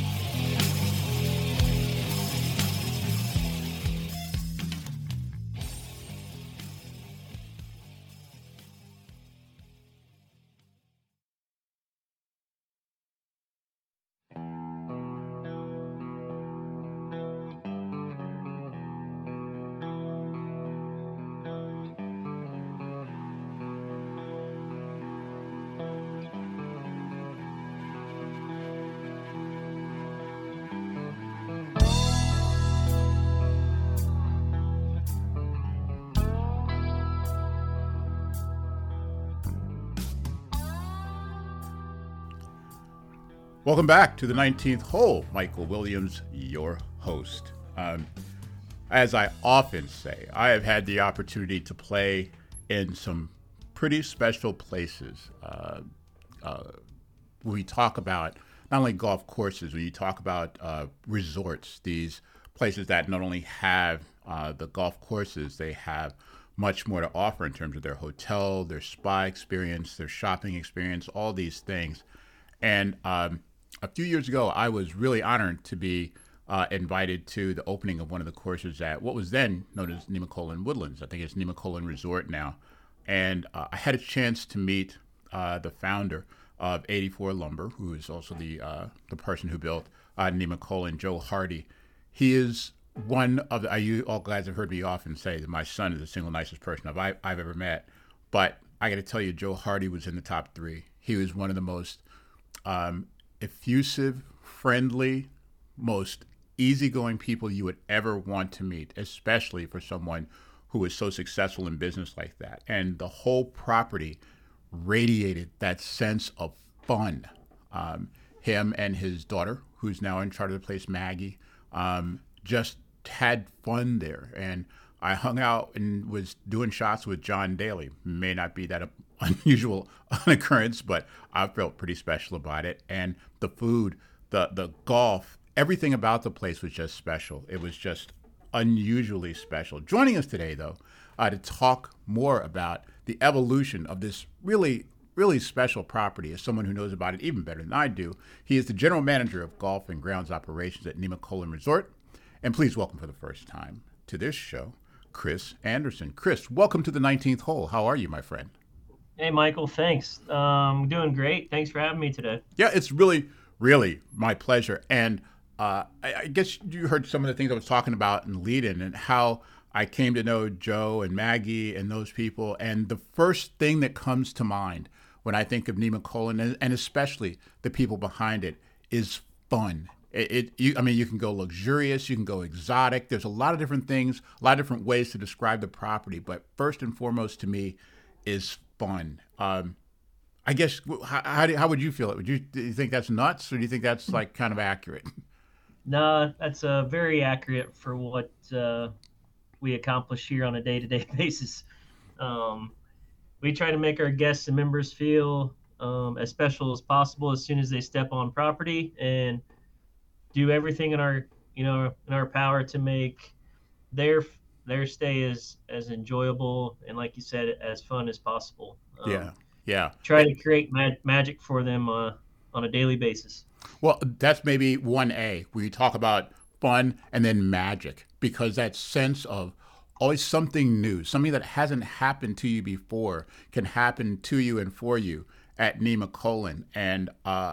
Speaker 2: Welcome back to the 19th hole. Michael Williams, your host. As I often say, I have had the opportunity to play in some pretty special places. We talk about not only golf courses, when you talk about resorts, these places that not only have the golf courses, they have much more to offer in terms of their hotel, their spa experience, their shopping experience, all these things. And a few years ago, I was really honored to be invited to the opening of one of the courses at what was then known as Nemacolin Woodlands. I think it's Nemacolin Resort now. And I had a chance to meet the founder of 84 Lumber, who is also the person who built Nemacolin, Joe Hardy. He is one of you all guys have heard me often say that my son is the single nicest person I've ever met. But I got to tell you, Joe Hardy was in the top three. He was one of the most effusive, friendly, most easygoing people you would ever want to meet, especially for someone who is so successful in business like that. And the whole property radiated that sense of fun. Him and his daughter, who's now in charge of the place, Maggie, just had fun there. And I hung out and was doing shots with John Daly. May not be that unusual an occurrence, but I felt pretty special about it. And the food, the golf, everything about the place was just special. It was just unusually special. Joining us today, though, to talk more about the evolution of this really, really special property is someone who knows about it even better than I do. He is the general manager of golf and grounds operations at Nemacolin Resort. And please welcome for the first time to this show, Chris Anderson. Chris, welcome to the 19th hole. How are you, my friend?
Speaker 5: Hey, Michael, thanks. Doing great. Thanks for having me today.
Speaker 2: Yeah, it's really, really my pleasure. And I guess you heard some of the things I was talking about in lead-in and how I came to know Joe and Maggie and those people. And the first thing that comes to mind when I think of Nemacolin, and especially the people behind it, is fun. I mean, you can go luxurious, you can go exotic. There's a lot of different things, a lot of different ways to describe the property. But first and foremost, to me, is fun. I guess how would you feel it? Do you think that's nuts, or do you think that's like kind of accurate?
Speaker 5: No, that's very accurate for what we accomplish here on a day-to-day basis. Um, we try to make our guests and members feel as special as possible as soon as they step on property, and do everything in our in our power to make their their stay as enjoyable and, like you said, as fun as possible.
Speaker 2: Yeah, yeah.
Speaker 5: Try to create magic for them on a daily basis.
Speaker 2: Well, that's maybe 1A, where you talk about fun and then magic, because that sense of always something new, something that hasn't happened to you before, can happen to you and for you at Nemacolin. And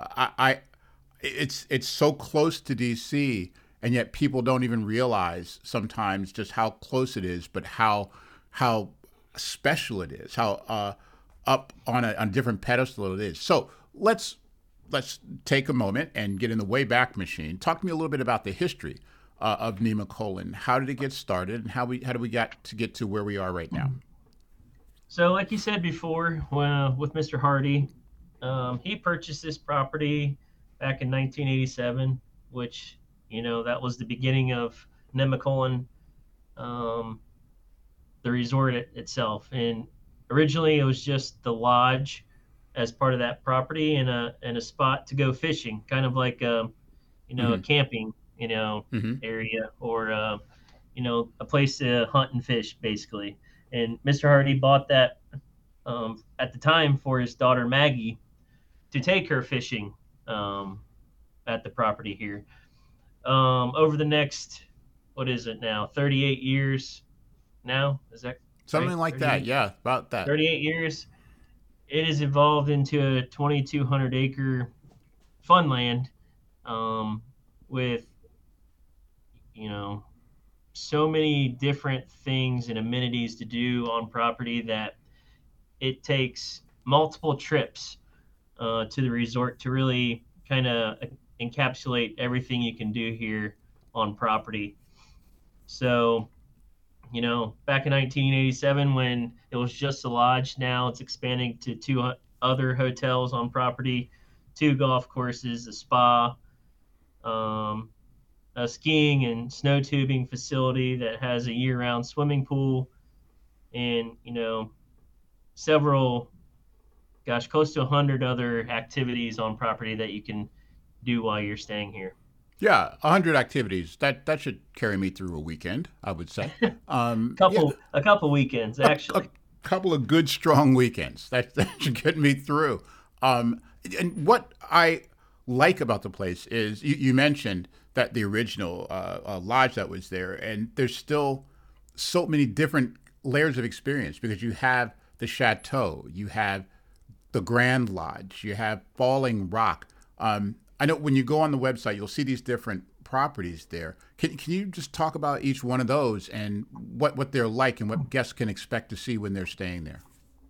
Speaker 2: it's so close to DC, and yet people don't even realize sometimes just how close it is, but how special it is, how up on a different pedestal it is. So let's take a moment and get in the Wayback Machine. Talk to me a little bit about the history of Nemacolin. How did it get started, and how do we get to where we are right now?
Speaker 5: So, like you said before, with Mr. Hardy, he purchased this property back in 1987, which that was the beginning of Nemacolin, the resort itself. And originally, it was just the lodge as part of that property, and a spot to go fishing, kind of like a camping
Speaker 2: Mm-hmm.
Speaker 5: area, or a place to hunt and fish basically. And Mr. Hardy bought that at the time for his daughter Maggie to take her fishing at the property here. Over the next, what is it now, 38 years now, is that
Speaker 2: Something
Speaker 5: right?
Speaker 2: like that. Yeah, about that.
Speaker 5: 38 years, it has evolved into a 2,200 acre funland, with you know so many different things and amenities to do on property that it takes multiple trips to the resort to really kind of encapsulate everything you can do here on property. So, back in 1987, when it was just a lodge, now it's expanding to two other hotels on property, two golf courses, a spa, um, a skiing and snow tubing facility that has a year-round swimming pool, and several, gosh, close to 100 other activities on property that you can do while you're staying here.
Speaker 2: Yeah, 100 activities. That should carry me through a weekend, I would say. Yeah,
Speaker 5: A couple weekends
Speaker 2: a
Speaker 5: actually.
Speaker 2: couple of good, strong weekends. That should get me through. Um, and what I like about the place is you mentioned that the original lodge that was there, and there's still so many different layers of experience, because you have the chateau, you have the Grand Lodge, you have Falling Rock. I know when you go on the website, you'll see these different properties there. Can you just talk about each one of those and what they're like and what guests can expect to see when they're staying there?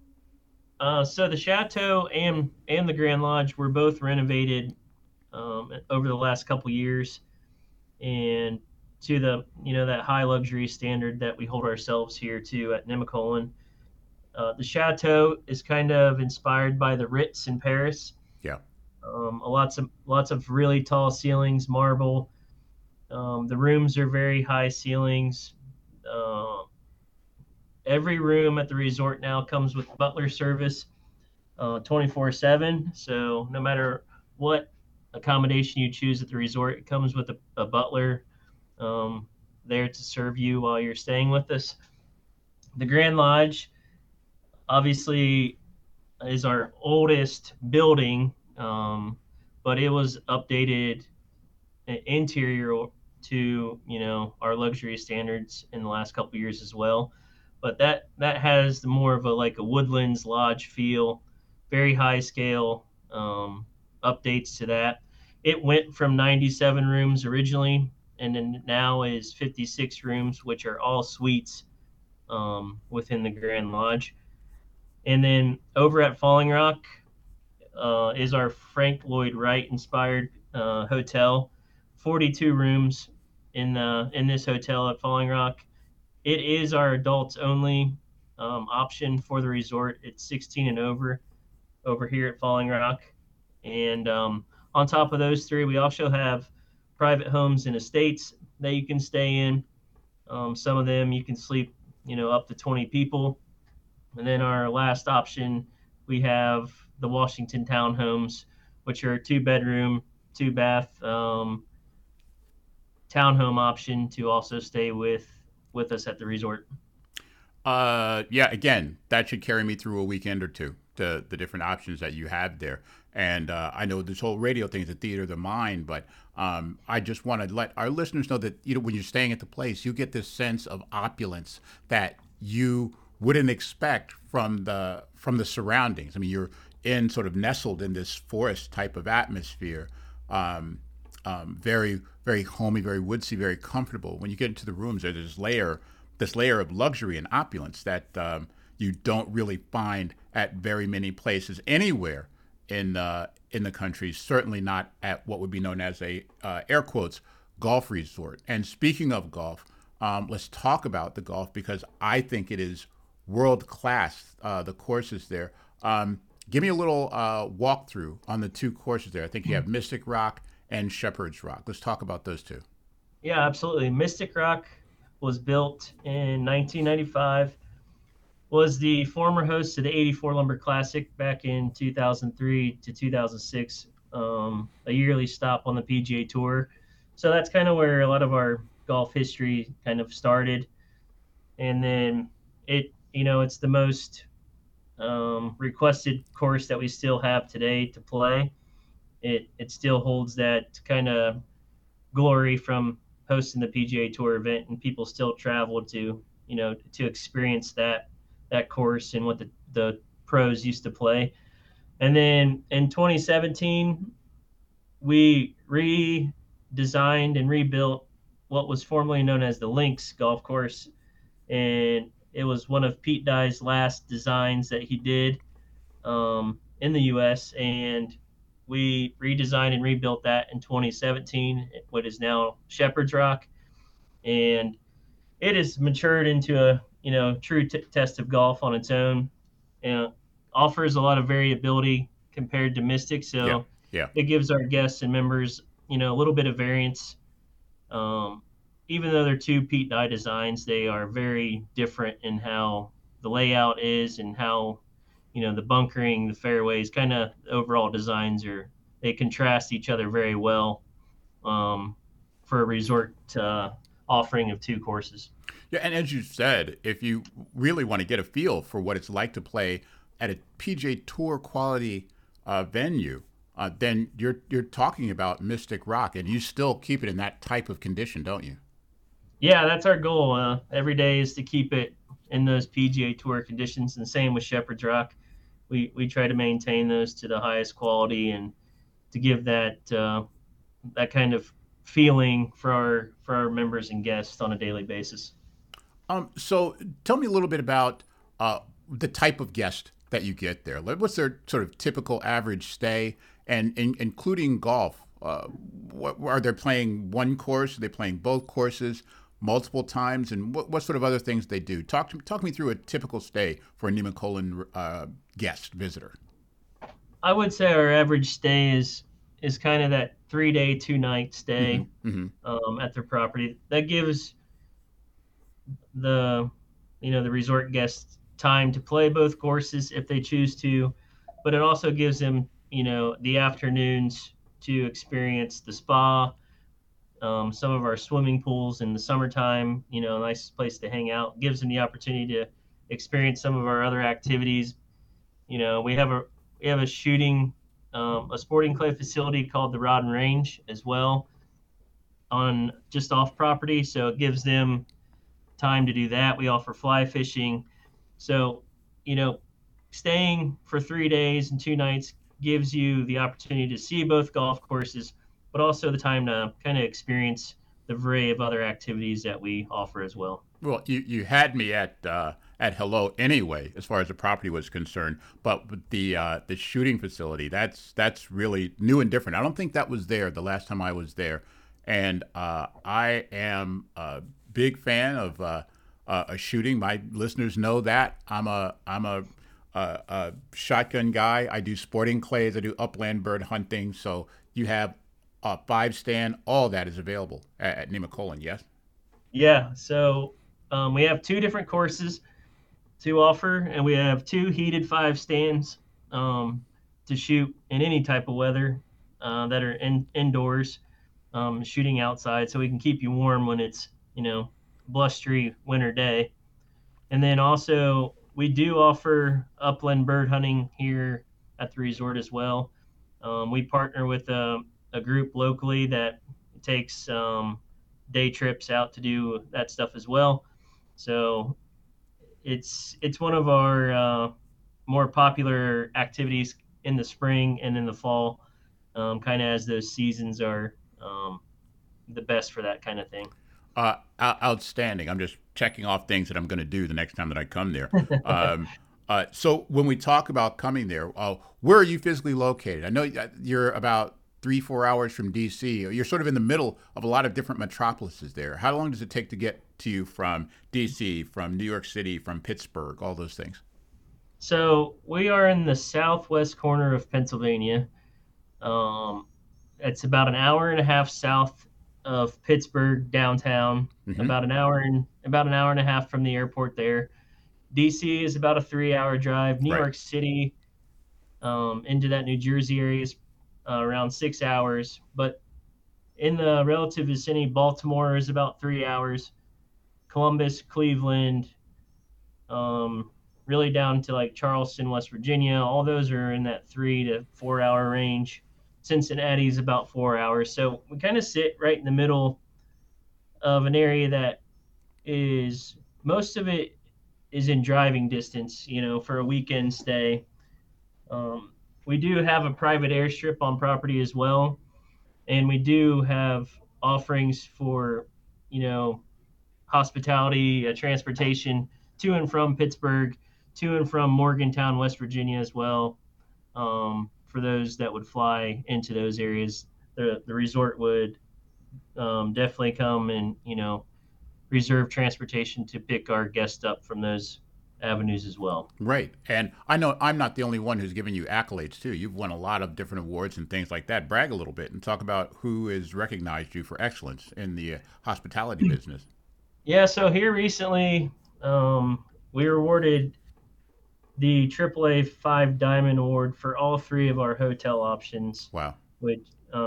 Speaker 5: So the chateau and the Grand Lodge were both renovated over the last couple years, and to the that high luxury standard that we hold ourselves here to at Nemacolin. The chateau is kind of inspired by the Ritz in Paris.
Speaker 2: Yeah.
Speaker 5: Lots of really tall ceilings, marble. The rooms are very high ceilings. Uh, every room at the resort now comes with butler service 24/7. So no matter what accommodation you choose at the resort, it comes with a butler um, there to serve you while you're staying with us. The Grand Lodge obviously is our oldest building, but it was updated interior to our luxury standards in the last couple of years as well. but that has more of a like a Woodlands Lodge feel, very high scale updates to that. It went from 97 rooms originally, and then now is 56 rooms, which are all suites within the Grand Lodge. And then over at Falling Rock is our Frank Lloyd Wright inspired hotel, 42 rooms in this hotel at Falling Rock. It is our adults only option for the resort. It's 16 and over here at Falling Rock. And on top of those three, we also have private homes and estates that you can stay in. Some of them you can sleep, up to 20 people. And then our last option, we have the Washington Townhomes, which are 2-bedroom, 2-bath townhome option to also stay with us at the resort.
Speaker 2: Yeah, again, that should carry me through a weekend or two, the different options that you have there. And I know this whole radio thing is a theater of the mind, but I just want to let our listeners know that when you're staying at the place, you get this sense of opulence that you wouldn't expect from the surroundings. I mean, you're sort of nestled in this forest type of atmosphere, very, very homey, very woodsy, very comfortable. When you get into the rooms, there's this layer of luxury and opulence that you don't really find at very many places anywhere in the country. Certainly not at what would be known as a air quotes golf resort. And speaking of golf, let's talk about the golf, because I think it is world class. The courses there. Give me a little walkthrough on the two courses there. I think you have Mystic Rock and Shepherd's Rock. Let's talk about those two.
Speaker 5: Yeah, absolutely. Mystic Rock was built in 1995. Was the former host of the 84 Lumber Classic back in 2003 to 2006, a yearly stop on the PGA Tour. So that's kind of where a lot of our golf history kind of started. And then it's the most requested course that we still have today to play. It still holds that kind of glory from hosting the PGA Tour event, and people still travel to experience that course and what the pros used to play. And then in 2017, we redesigned and rebuilt what was formerly known as the Links golf course, and it was one of Pete Dye's last designs that he did in the U.S., and we redesigned and rebuilt that in 2017, what is now Shepherd's Rock, and it has matured into a true test of golf on its own, and offers a lot of variability compared to Mystic. So
Speaker 2: yeah.
Speaker 5: It gives our guests and members a little bit of variance. Even though they're two Pete Dye designs, they are very different in how the layout is and how the bunkering, the fairways, kind of overall designs they contrast each other very well for a resort offering of two courses.
Speaker 2: Yeah, and as you said, if you really want to get a feel for what it's like to play at a PGA Tour quality venue, then you're talking about Mystic Rock, and you still keep it in that type of condition, don't you?
Speaker 5: Yeah, that's our goal. Every day is to keep it in those PGA Tour conditions, and same with Shepherd's Rock. We try to maintain those to the highest quality and to give that kind of feeling for our members and guests on a daily basis.
Speaker 2: So tell me a little bit about the type of guest that you get there. What's their sort of typical average stay, and including golf? What are they playing one course? Are they playing both courses multiple times? And what sort of other things they do? Talk me through a typical stay for a Nemacolin guest visitor.
Speaker 5: I would say our average stay is kind of that 3-day, 2-night stay at their property. That gives the resort guests time to play both courses if they choose to, but it also gives them the afternoons to experience the spa, some of our swimming pools in the summertime, a nice place to hang out. Gives them the opportunity to experience some of our other activities. We have a shooting, a sporting clay facility called the Rod and Range as well, on just off property. So it gives them time to do that. We offer fly fishing. So, staying for 3 days and 2 nights gives you the opportunity to see both golf courses, but also the time to kind of experience the array of other activities that we offer as well.
Speaker 2: Well, you had me at hello anyway, as far as the property was concerned. But with the shooting facility, that's really new and different. I don't think that was there the last time I was there, and I am a big fan of shooting. My listeners know that I'm a shotgun guy. I do sporting clays. I do upland bird hunting. So you have a 5-stand. All that is available at Nemacolin. Yes.
Speaker 5: Yeah. So. We have 2 different courses to offer, and we have 2 heated 5-stands to shoot in any type of weather that are indoors, shooting outside, so we can keep you warm when it's blustery winter day. And then also we do offer upland bird hunting here at the resort as well. We partner with a group locally that takes day trips out to do that stuff as well. So it's one of our more popular activities in the spring and in the fall, kind of as those seasons are the best for that kind of thing.
Speaker 2: Outstanding. I'm just checking off things that I'm going to do the next time that I come there. So when we talk about coming there, where are you physically located? I know you're about 3-4 hours from D.C. You're sort of in the middle of a lot of different metropolises there. How long does it take to get to you from D.C., from New York City, from Pittsburgh, all those things?
Speaker 5: So we are in the southwest corner of Pennsylvania. It's about an hour and a half south of Pittsburgh downtown, about an hour and a half from the airport there. D.C. is about a 3-hour drive. New York City into that New Jersey area is around 6 hours, but in the relative vicinity, Baltimore is about 3 hours. Columbus, Cleveland, really down to like Charleston, West Virginia, all those are in that 3 to 4 hour range. Cincinnati is about 4 hours. So we kind of sit right in the middle of an area that is, most of it is in driving distance, for a weekend stay. We do have a private airstrip on property as well. And we do have offerings for, hospitality, transportation to and from Pittsburgh, to and from Morgantown, West Virginia as well. For those that would fly into those areas, the resort would definitely come and, reserve transportation to pick our guests up from those avenues as well.
Speaker 2: Right. And I know I'm not the only one who's given you accolades too. You've won a lot of different awards and things like that. Brag a little bit and talk about who has recognized you for excellence in the hospitality business.
Speaker 5: Yeah, so here recently we were awarded the AAA 5 Diamond Award for all 3 of our hotel options.
Speaker 2: Wow.
Speaker 5: Which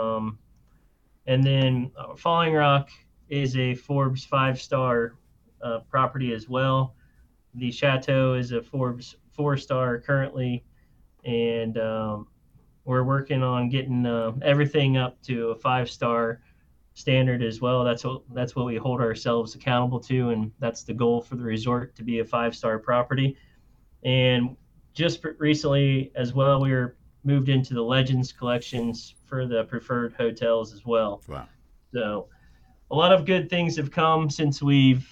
Speaker 5: and then Falling Rock is a Forbes 5-star property as well. The Chateau is a Forbes 4-star currently, and we're working on getting everything up to a 5-star standard as well. That's what we hold ourselves accountable to, and that's the goal for the resort, to be a 5-star property. And just recently as well, we were moved into the Legends collections for the preferred hotels as well.
Speaker 2: Wow.
Speaker 5: So a lot of good things have come since we've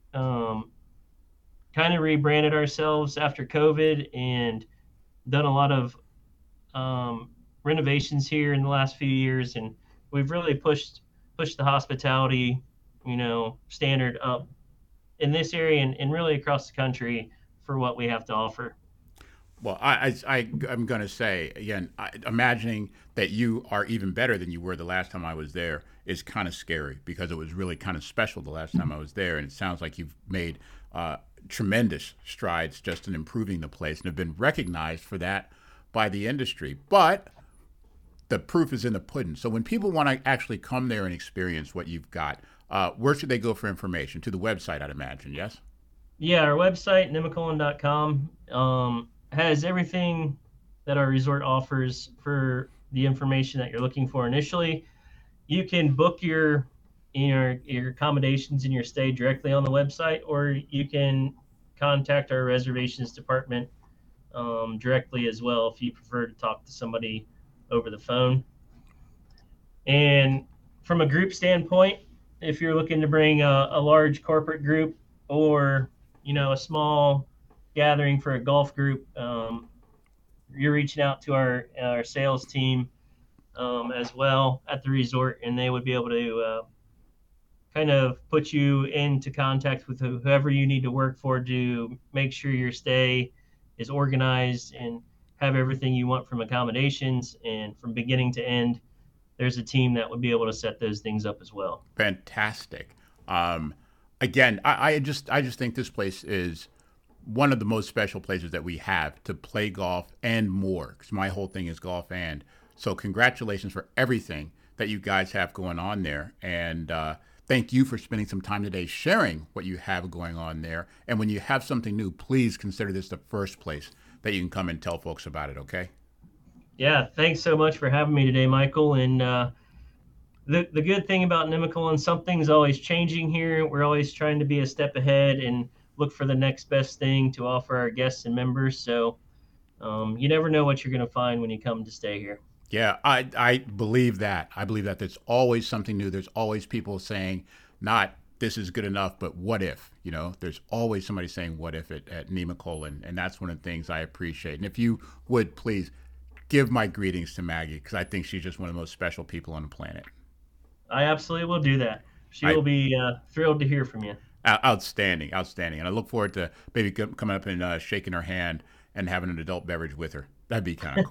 Speaker 5: kind of rebranded ourselves after COVID and done a lot of renovations here in the last few years, and we've really pushed the hospitality, standard up in this area and really across the country for what we have to offer.
Speaker 2: Well, I'm going to say, again, imagining that you are even better than you were the last time I was there is kind of scary, because it was really kind of special the last time I was there. And it sounds like you've made tremendous strides just in improving the place and have been recognized for that by the industry. But the proof is in the pudding. So when people want to actually come there and experience what you've got, where should they go for information? To the website, I'd imagine, yes?
Speaker 5: Yeah, our website, nemacolin.com, has everything that our resort offers for the information that you're looking for initially. You can book your your accommodations and your stay directly on the website, or you can contact our reservations department directly as well if you prefer to talk to somebody over the phone. And from a group standpoint, if you're looking to bring a large corporate group or a small gathering for a golf group, you're reaching out to our sales team as well at the resort, and they would be able to kind of put you into contact with whoever you need to work for to make sure your stay is organized and have everything you want from accommodations, and from beginning to end, there's a team that would be able to set those things up as well.
Speaker 2: Fantastic. Again, I just think this place is one of the most special places that we have to play golf and more, because my whole thing is golf. And so congratulations for everything that you guys have going on there. And thank you for spending some time today sharing what you have going on there. And when you have something new, please consider this the first place that you can come and tell folks about it, okay?
Speaker 5: Yeah, thanks so much for having me today, Michael. And the good thing about Nemacolin, something's always changing here. We're always trying to be a step ahead and look for the next best thing to offer our guests and members. So you never know what you're going to find when you come to stay here.
Speaker 2: Yeah, I believe that. I believe that there's always something new. There's always people saying, not this is good enough, but what if? There's always somebody saying what if at Nemacolin, and that's one of the things I appreciate. And if you would, please give my greetings to Maggie, because I think she's just one of the most special people on the planet.
Speaker 5: I absolutely will do that. She will be thrilled to hear from you.
Speaker 2: Outstanding. And I look forward to maybe coming up and shaking her hand and having an adult beverage with her. That'd be kind of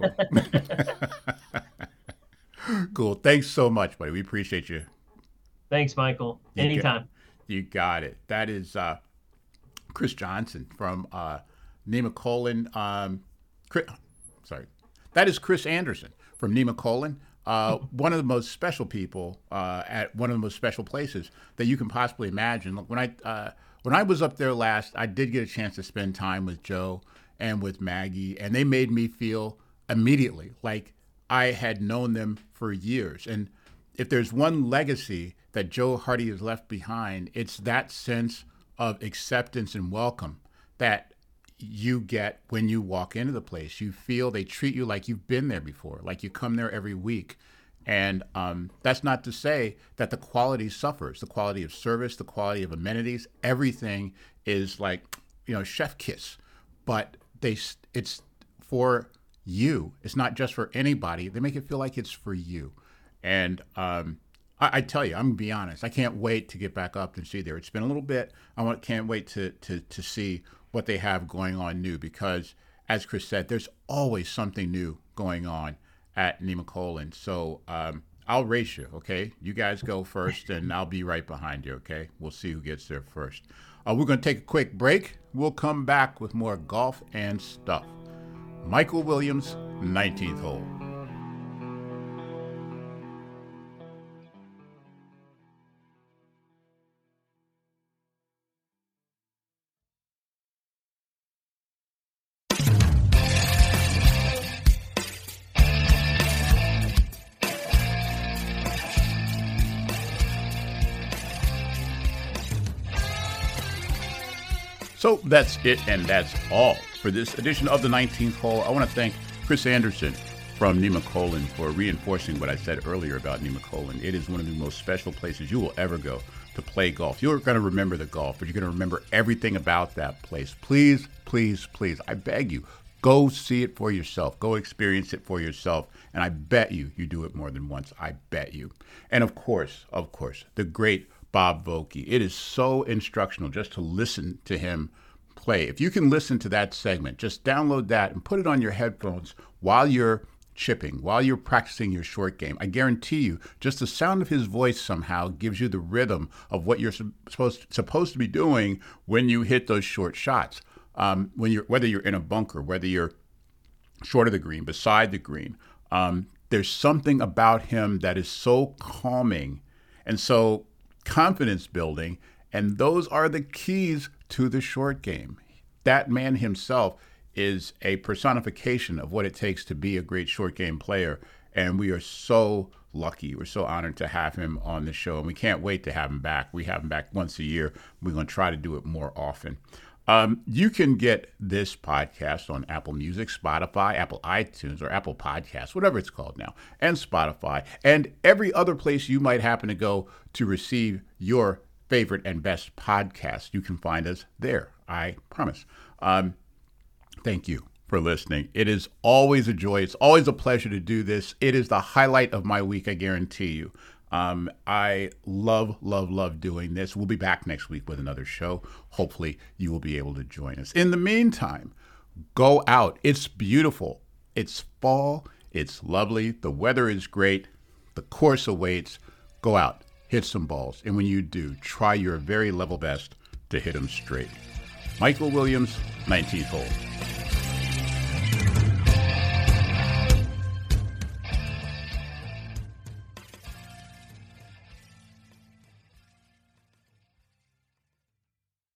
Speaker 2: cool. Cool. Thanks so much, buddy. We appreciate you.
Speaker 5: Thanks, Michael. Anytime.
Speaker 2: You got it. That is Chris Johnson from Nemacolin. That is Chris Anderson from Nemacolin. One of the most special people at one of the most special places that you can possibly imagine. When I was up there last, I did get a chance to spend time with Joe and with Maggie, and they made me feel immediately like I had known them for years. And if there's one legacy that Joe Hardy has left behind, it's that sense of acceptance and welcome that you get when you walk into the place. You feel they treat you like you've been there before, like you come there every week. And that's not to say that the quality suffers, the quality of service, the quality of amenities, everything is like, chef kiss, but it's for you. It's not just for anybody. They make it feel like it's for you. And I tell you, I'm gonna be honest, I can't wait to get back up and see there. It's been a little bit. Can't wait to see what they have going on new, because as Chris said, there's always something new going on at Nemacolin. So I'll race you, okay? You guys go first, and I'll be right behind you, okay? We'll see who gets there first. We're going to take a quick break. We'll come back with more golf and stuff. Michael Williams, 19th hole. So that's it, and that's all for this edition of the 19th hole. I want to thank Chris Anderson from Nemacolin for reinforcing what I said earlier about Nemacolin. It is one of the most special places you will ever go to play golf. You're going to remember the golf, but you're going to remember everything about that place. Please, please, please, I beg you, go see it for yourself. Go experience it for yourself, and I bet you do it more than once. I bet you. And of course, the great Bob Vokey. It is so instructional just to listen to him play. If you can listen to that segment, just download that and put it on your headphones while you're chipping, while you're practicing your short game. I guarantee you, just the sound of his voice somehow gives you the rhythm of what you're supposed to be doing when you hit those short shots. Whether you're in a bunker, whether you're short of the green, beside the green, there's something about him that is so calming and so confidence building, and those are the keys to the short game. That man himself is a personification of what it takes to be a great short game player, and we are so lucky. We're so honored to have him on the show, and we can't wait to have him back. We have him back once a year. We're going to try to do it more often. You can get this podcast on Apple Music, Spotify, Apple iTunes, or Apple Podcasts, whatever it's called now, and Spotify, and every other place you might happen to go to receive your favorite and best podcast. You can find us there, I promise. Thank you for listening. It is always a joy. It's always a pleasure to do this. It is the highlight of my week, I guarantee you. I love doing this. We'll be back next week with another show. Hopefully you will be able to join us. In the meantime, go out. It's beautiful. It's fall. It's lovely. The weather is great. The course awaits. Go out, hit some balls. And when you do, try your very level best to hit them straight. Michael Williams, 19th hole.